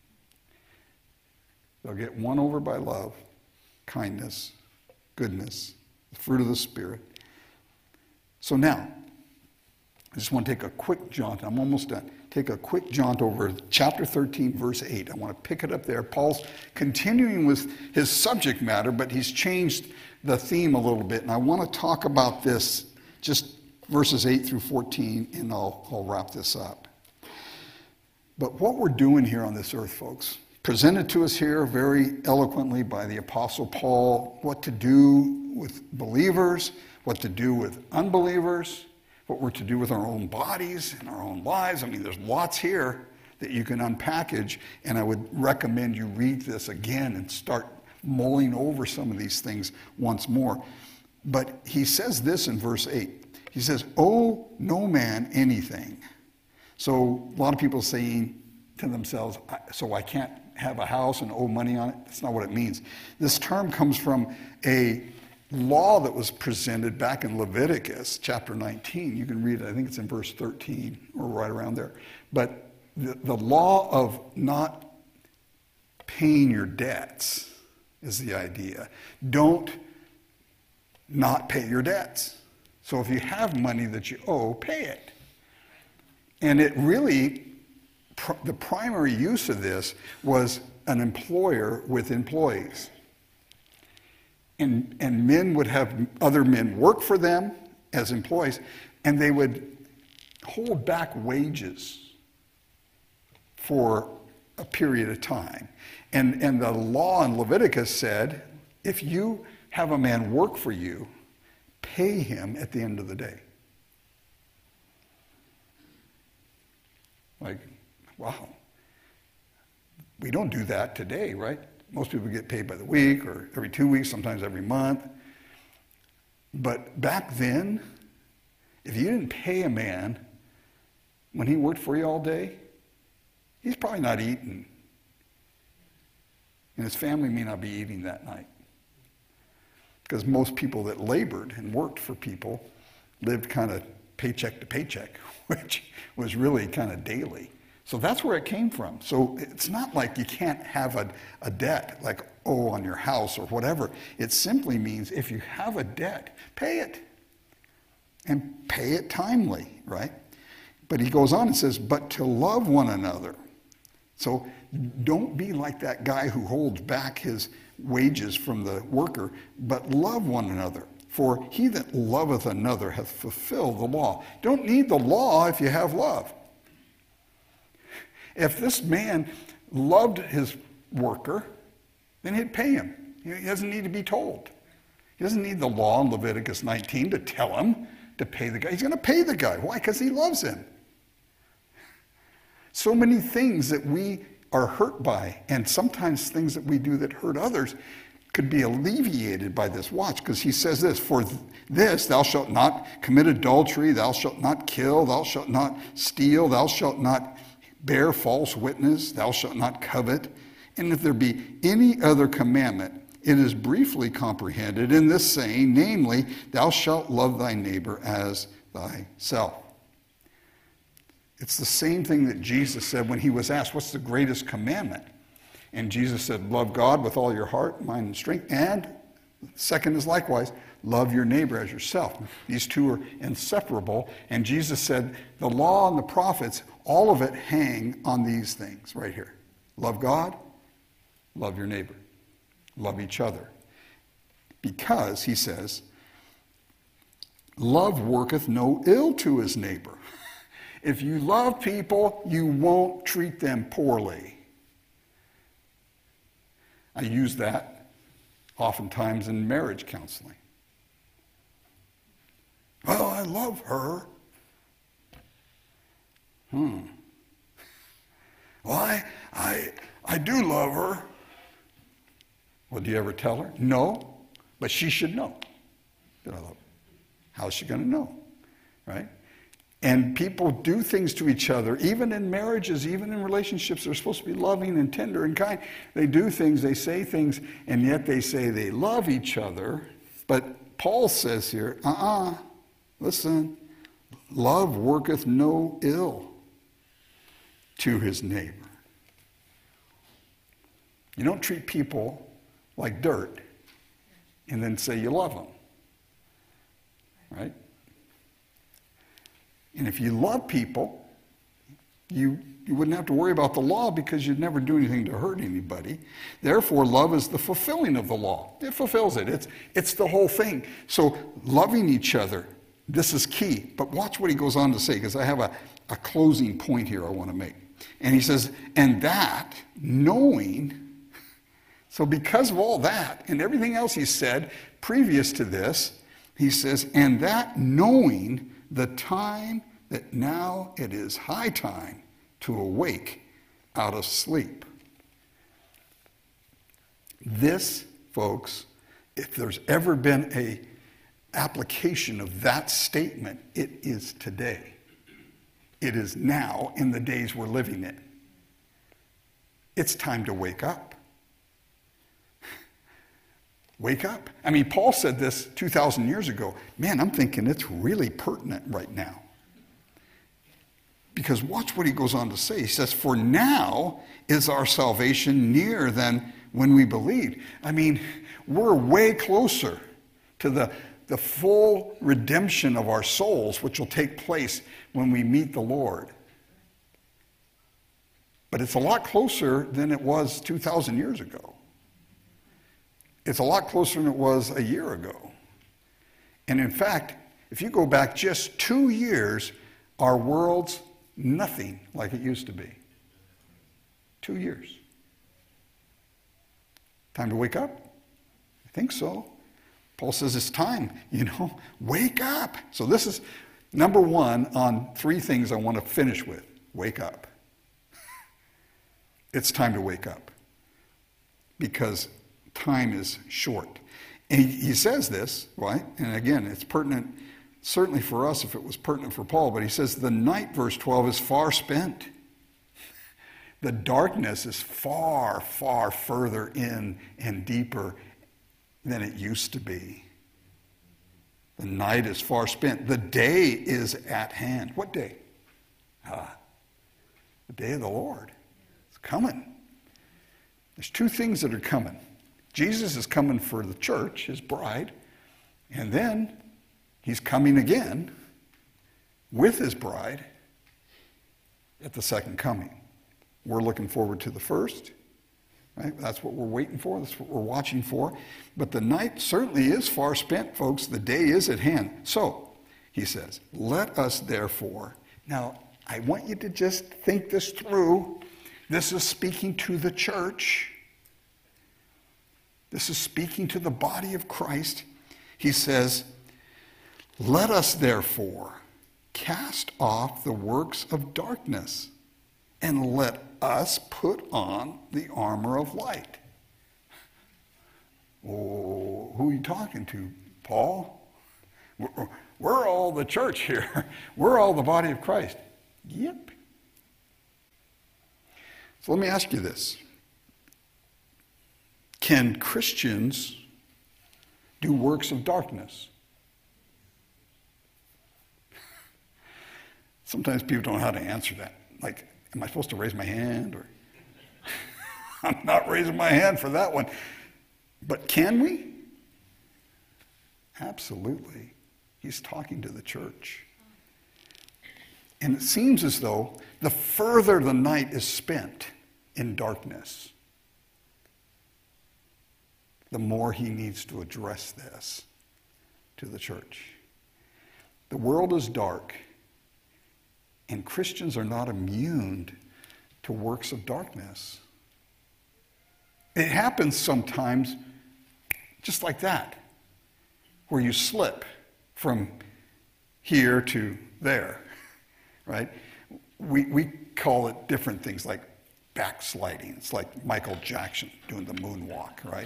They'll get won over by love, kindness, goodness, the fruit of the Spirit. So now, I just want to take a quick jaunt. I'm almost done. Take a quick jaunt over chapter 13, verse 8. I want to pick it up there. Paul's continuing with his subject matter, but he's changed the theme a little bit. And I want to talk about this, just verses 8 through 14, and I'll wrap this up. But what we're doing here on this earth, folks, presented to us here very eloquently by the Apostle Paul, what to do with believers, what to do with unbelievers, what we're to do with our own bodies and our own lives. I mean, there's lots here that you can unpackage, and I would recommend you read this again and start mulling over some of these things once more. But he says this in verse 8. He says, owe no man anything. So a lot of people saying to themselves, so I can't have a house and owe money on it? That's not what it means. This term comes from a law that was presented back in Leviticus chapter 19. You can read it. I think it's in verse 13 or right around there. But the law of not paying your debts is the idea. Don't not pay your debts. So if you have money that you owe, pay it. And it really, the primary use of this was an employer with employees. And men would have other men work for them as employees, and they would hold back wages for a period of time. And the law in Leviticus said, if you have a man work for you, pay him at the end of the day. Like, wow. We don't do that today, right? Most people get paid by the week or every 2 weeks, sometimes every month. But back then, if you didn't pay a man when he worked for you all day, he's probably not eating. And his family may not be eating that night. Because most people that labored and worked for people lived kind of paycheck to paycheck, which was really kind of daily. So that's where it came from. So it's not like you can't have a debt, like, on your house or whatever. It simply means if you have a debt, pay it. And pay it timely, right? But he goes on and says, but to love one another. So don't be like that guy who holds back his wages from the worker, but love one another. For he that loveth another hath fulfilled the law. Don't need the law if you have love. If this man loved his worker, then he'd pay him. He doesn't need to be told. He doesn't need the law in Leviticus 19 to tell him to pay the guy. He's going to pay the guy. Why? Because he loves him. So many things that we are hurt by, and sometimes things that we do that hurt others, could be alleviated by this. Watch, because he says this, for this thou shalt not commit adultery, thou shalt not kill, thou shalt not steal, thou shalt not bear false witness, thou shalt not covet. And if there be any other commandment, it is briefly comprehended in this saying, namely, thou shalt love thy neighbor as thyself. It's the same thing that Jesus said when he was asked, what's the greatest commandment? And Jesus said, love God with all your heart, mind, and strength. And second is likewise, love your neighbor as yourself. These two are inseparable. And Jesus said, the law and the prophets, all of it hang on these things right here. Love God, love your neighbor. Love each other. Because, he says, love worketh no ill to his neighbor. If you love people, you won't treat them poorly. I use that oftentimes in marriage counseling. Well, I love her. Well, I do love her. Well, do you ever tell her? No, but she should know that I love her. How's she going to know? Right? And people do things to each other, even in marriages, even in relationships. They're supposed to be loving and tender and kind. They do things, they say things, and yet they say they love each other. But Paul says here, listen, love worketh no ill to his neighbor. You don't treat people like dirt and then say you love them. Right? And if you love people, you wouldn't have to worry about the law because you'd never do anything to hurt anybody. Therefore, love is the fulfilling of the law. It fulfills it. It's the whole thing. So loving each other, this is key. But watch what he goes on to say, because I have a closing point here I want to make. And he says, and that, knowing, so because of all that and everything else he said previous to this, he says, and that knowing the time that now it is high time to awake out of sleep. This, folks, if there's ever been a application of that statement, it is today. It is now in the days we're living in. It's time to wake up. Wake up. I mean, Paul said this 2,000 years ago. Man, I'm thinking it's really pertinent right now. Because watch what he goes on to say. He says, for now is our salvation nearer than when we believed. I mean, we're way closer to the full redemption of our souls, which will take place when we meet the Lord. But it's a lot closer than it was 2,000 years ago. It's a lot closer than it was a year ago. And in fact, if you go back just 2 years, our world's nothing like it used to be. 2 years. Time to wake up? I think so. Paul says it's time, wake up. So this is number one on 3 things I want to finish with. Wake up. It's time to wake up. Because time is short. And he says this, right? And again, it's pertinent, certainly for us if it was pertinent for Paul, but he says the night, verse 12, is far spent. The darkness is far, far further in and deeper than it used to be. The night is far spent. The day is at hand. What day? The day of the Lord. It's coming. There's two things that are coming. Jesus is coming for the church, his bride, and then he's coming again with his bride at the second coming. We're looking forward to the first. Right? That's what we're waiting for. That's what we're watching for. But the night certainly is far spent, folks. The day is at hand. So, he says, let us therefore. Now, I want you to just think this through. This is speaking to the church. This is speaking to the body of Christ. He says, let us therefore cast off the works of darkness and let us put on the armor of light. Oh, who are you talking to, Paul? We're all the church here. We're all the body of Christ. Yep. So let me ask you this. Can Christians do works of darkness? Sometimes people don't know how to answer that. Like, am I supposed to raise my hand? Or I'm not raising my hand for that one. But can we? Absolutely. He's talking to the church. And it seems as though the further the night is spent in darkness, the more he needs to address this to the church. The world is dark, and Christians are not immune to works of darkness. It happens sometimes just like that, where you slip from here to there, right? We call it different things like backsliding. It's like Michael Jackson doing the moonwalk, right?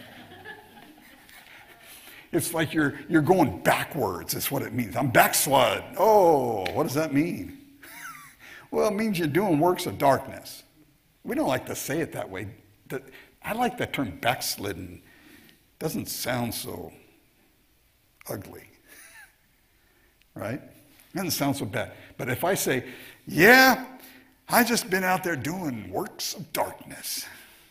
It's like you're going backwards, is what it means. I'm backslid. Oh, what does that mean? Well, it means you're doing works of darkness. We don't like to say it that way. I like that term backslidden. It doesn't sound so ugly, right? It doesn't sound so bad. But if I say, yeah, I just been out there doing works of darkness.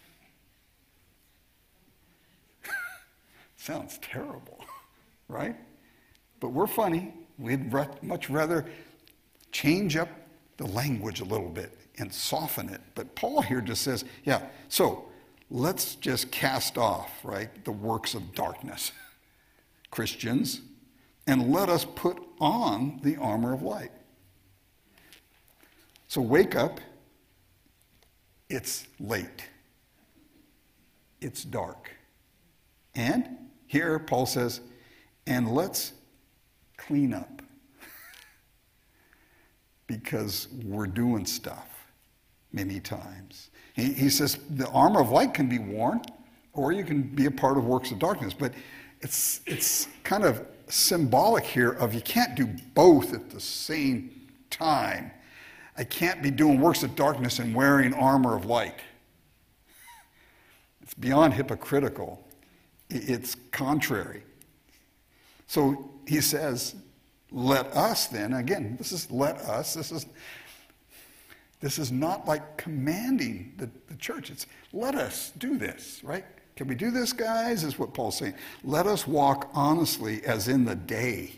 Sounds terrible, right? But we're funny. We'd much rather change up the language a little bit and soften it. But Paul here just says, yeah, so let's just cast off, right, the works of darkness, Christians, and let us put on the armor of light. So wake up. It's late. It's dark. And here Paul says, and let's clean up. Because we're doing stuff many times. He says the armor of light can be worn, or you can be a part of works of darkness. But it's kind of symbolic here of you can't do both at the same time. I can't be doing works of darkness and wearing armor of light. It's beyond hypocritical. It's contrary. So he says, let us then, again, this is let us, this is not like commanding the church. It's let us do this, right? Can we do this, guys? Is what Paul's saying. Let us walk honestly as in the day.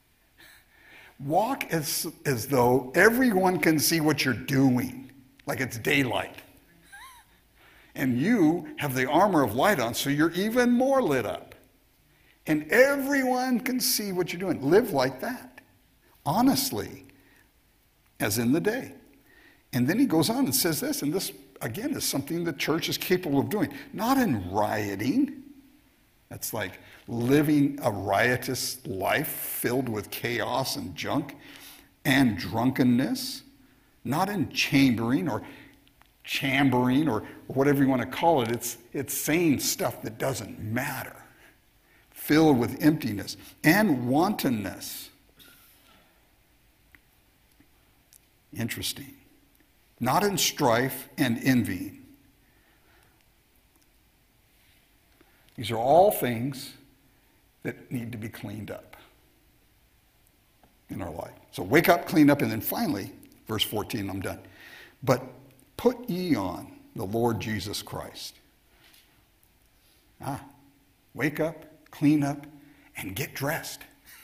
Walk as though everyone can see what you're doing, like it's daylight. And you have the armor of light on, so you're even more lit up. And everyone can see what you're doing. Live like that, honestly, as in the day. And then he goes on and says this, and this, again, is something the church is capable of doing. Not in rioting. That's like living a riotous life filled with chaos and junk and drunkenness. Not in chambering or whatever you want to call it. It's saying stuff that doesn't matter. Filled with emptiness and wantonness. Interesting. Not in strife and envying. These are all things that need to be cleaned up in our life. So wake up, clean up, and then finally, verse 14, I'm done. But Put ye on the Lord Jesus Christ. Wake up, clean up, and get dressed.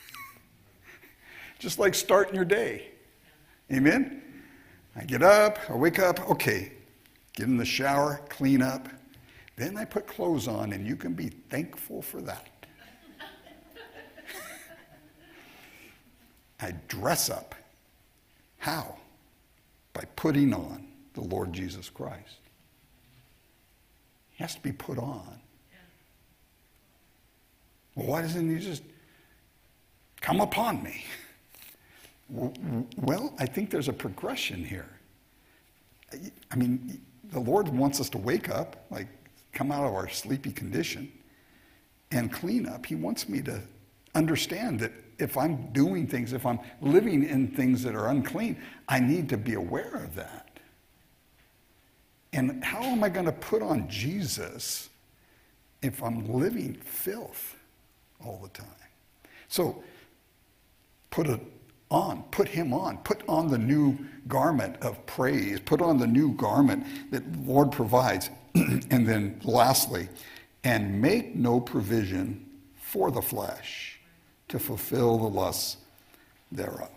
Just like starting your day. Amen? I get up, I wake up, okay, get in the shower, clean up. Then I put clothes on, and you can be thankful for that. I dress up. How? By putting on the Lord Jesus Christ. He has to be put on. Well, why doesn't he just come upon me? Well, I think there's a progression here. I mean, the Lord wants us to wake up, like come out of our sleepy condition and clean up. He wants me to understand that if I'm doing things, if I'm living in things that are unclean, I need to be aware of that. And how am I going to put on Jesus if I'm living filth all the time? So put him on, put on the new garment of praise, put on the new garment that the Lord provides. And then lastly, and make no provision for the flesh to fulfill the lusts thereof.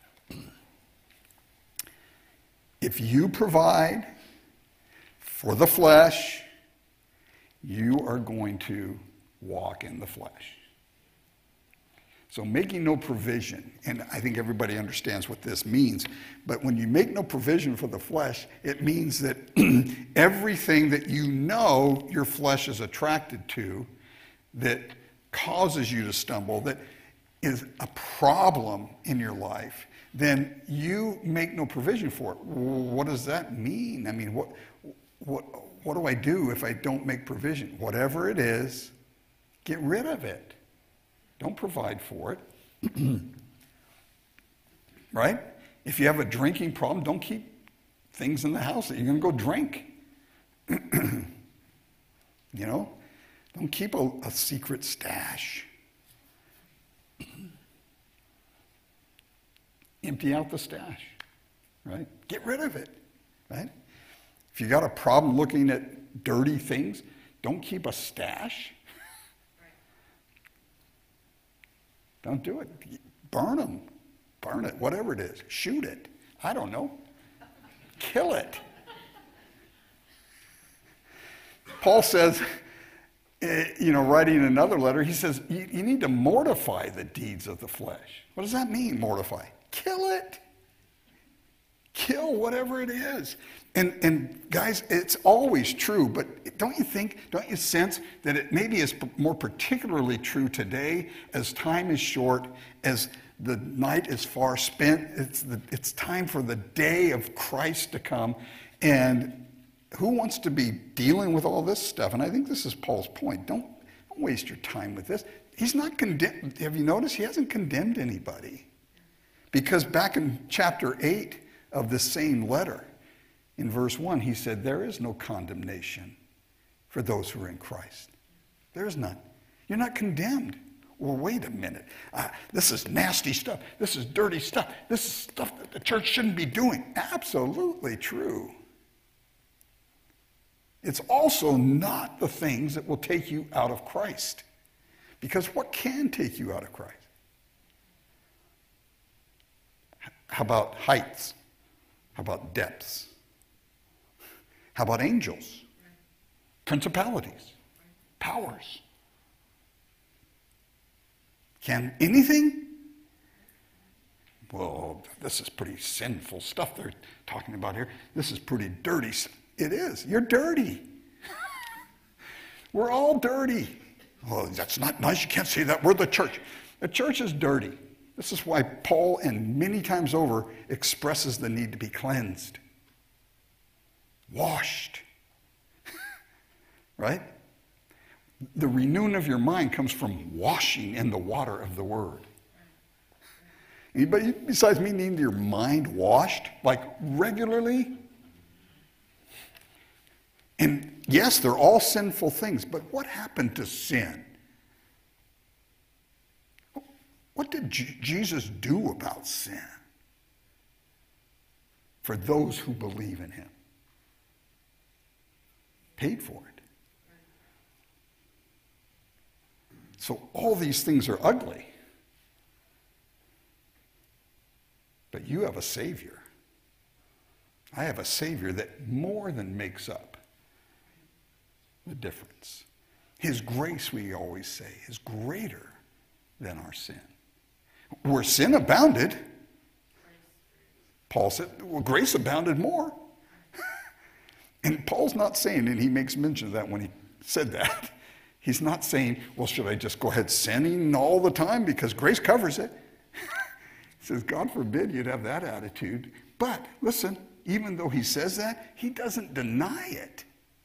If you provide for the flesh, you are going to walk in the flesh. So making no provision, and I think everybody understands what this means, but when you make no provision for the flesh, it means that everything that you know your flesh is attracted to, that causes you to stumble, that is a problem in your life, then you make no provision for it. What does that mean? I mean, what do I do if I don't make provision? Whatever it is, get rid of it. Don't provide for it. Right? If you have a drinking problem, don't keep things in the house that you're going to go drink. You know? Don't keep a secret stash. Empty out the stash. Right? Get rid of it. Right? If you got a problem looking at dirty things, don't keep a stash. Don't do it. Burn them. Burn it, whatever it is. Shoot it. I don't know. Kill it. Paul says, writing another letter, he says, you need to mortify the deeds of the flesh. What does that mean, mortify? Kill it. Kill whatever it is. And guys, it's always true, but don't you sense that it maybe is more particularly true today as time is short, as the night is far spent, it's time for the day of Christ to come, and who wants to be dealing with all this stuff? And I think this is Paul's point. Don't waste your time with this. He's not condemned. Have you noticed? He hasn't condemned anybody. Because back in chapter 8 of this same letter, in verse 1, he said, there is no condemnation for those who are in Christ. There is none. You're not condemned. Well, wait a minute. This is nasty stuff. This is dirty stuff. This is stuff that the church shouldn't be doing. Absolutely true. It's also not the things that will take you out of Christ. Because what can take you out of Christ? How about heights? How about depths? How about angels? Principalities? Powers? Can anything? Well, this is pretty sinful stuff they're talking about here. This is pretty dirty. It is. You're dirty. We're all dirty. Oh, that's not nice. You can't say that. We're the church. The church is dirty. This is why Paul, and many times over, expresses the need to be cleansed. Washed. Right? The renewing of your mind comes from washing in the water of the Word. Anybody besides me need your mind washed, like regularly? And yes, they're all sinful things, but what happened to sin? What did Jesus do about sin for those who believe in him? paid for it. So all these things are ugly. But you have a Savior. I have a Savior that more than makes up the difference. His grace, we always say, is greater than our sin. Where sin abounded, Paul said, well, grace abounded more. And Paul's not saying, and he makes mention of that when he said that, he's not saying, well, should I just go ahead sinning all the time because grace covers it? He says, God forbid you'd have that attitude. But listen, even though he says that, he doesn't deny it.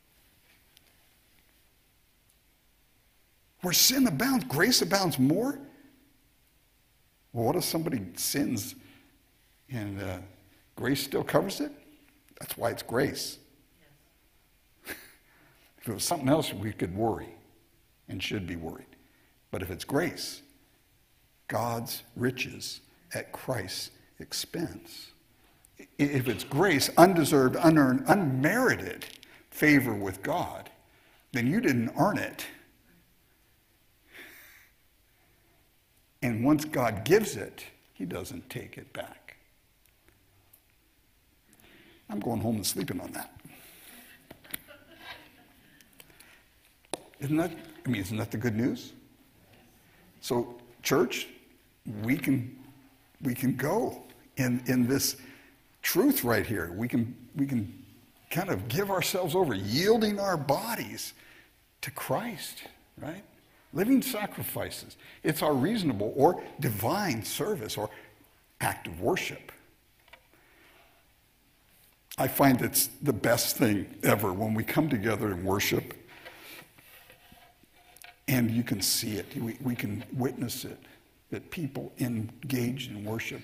Where sin abounds, grace abounds more. Well, what if somebody sins and grace still covers it? That's why it's grace. Yes. If it was something else, we could worry and should be worried. But if it's grace, God's riches at Christ's expense. If it's grace, undeserved, unearned, unmerited favor with God, then you didn't earn it. And once God gives it, he doesn't take it back. I'm going home and sleeping on that. Isn't that the good news? So, church, we can go in this truth right here. We can kind of give ourselves over, yielding our bodies to Christ, right? Living sacrifices. It's our reasonable or divine service or act of worship. I find it's the best thing ever when we come together and worship and you can see it. We can witness it, that people engaged in worship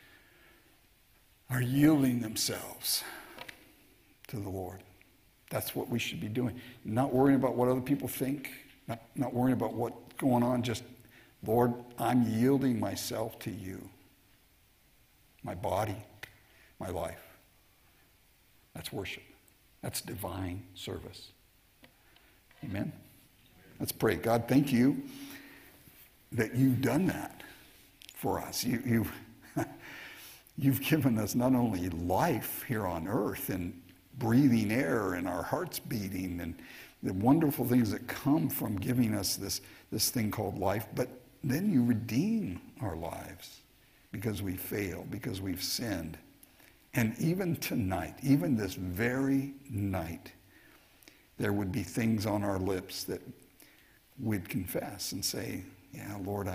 are yielding themselves to the Lord. That's what we should be doing. Not worrying about what other people think. Not worrying about what's going on, just, Lord, I'm yielding myself to you. My body, my life. That's worship. That's divine service. Amen? Let's pray. God, thank you that you've done that for us. You've given us not only life here on earth and breathing air and our hearts beating and the wonderful things that come from giving us this thing called life, but then you redeem our lives because we fail, because we've sinned. And even tonight, even this very night, there would be things on our lips that we'd confess and say, yeah, Lord,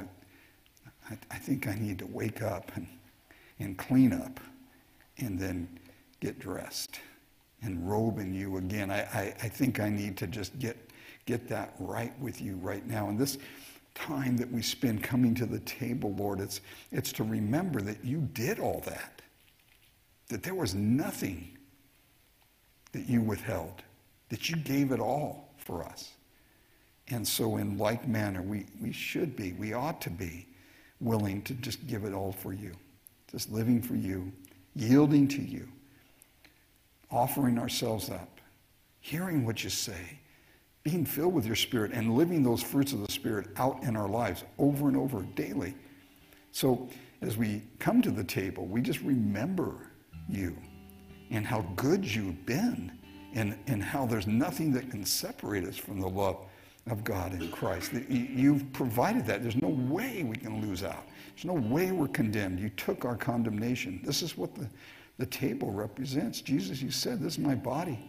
I think I need to wake up and clean up and then get dressed and robe in you again. I think I need to just get that right with you right now. And this time that we spend coming to the table, Lord, it's to remember that you did all that there was nothing that you withheld, that you gave it all for us. And so in like manner, we ought to be willing to just give it all for you, just living for you, yielding to you, offering ourselves up, hearing what you say, being filled with your Spirit, and living those fruits of the Spirit out in our lives over and over daily. So as we come to the table, we just remember you and how good you've been and how there's nothing that can separate us from the love of God in Christ. You've provided that. There's no way we can lose out. There's no way we're condemned. You took our condemnation. This is what the table represents. Jesus, you said, this is my body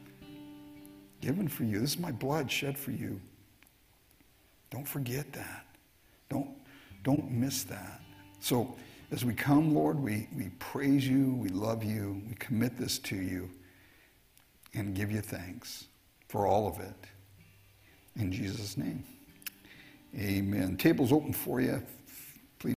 given for you. This is my blood shed for you. Don't forget that. Don't miss that. So as we come, Lord, we praise you, we love you, we commit this to you, and give you thanks for all of it. In Jesus' name, amen. Table's open for you.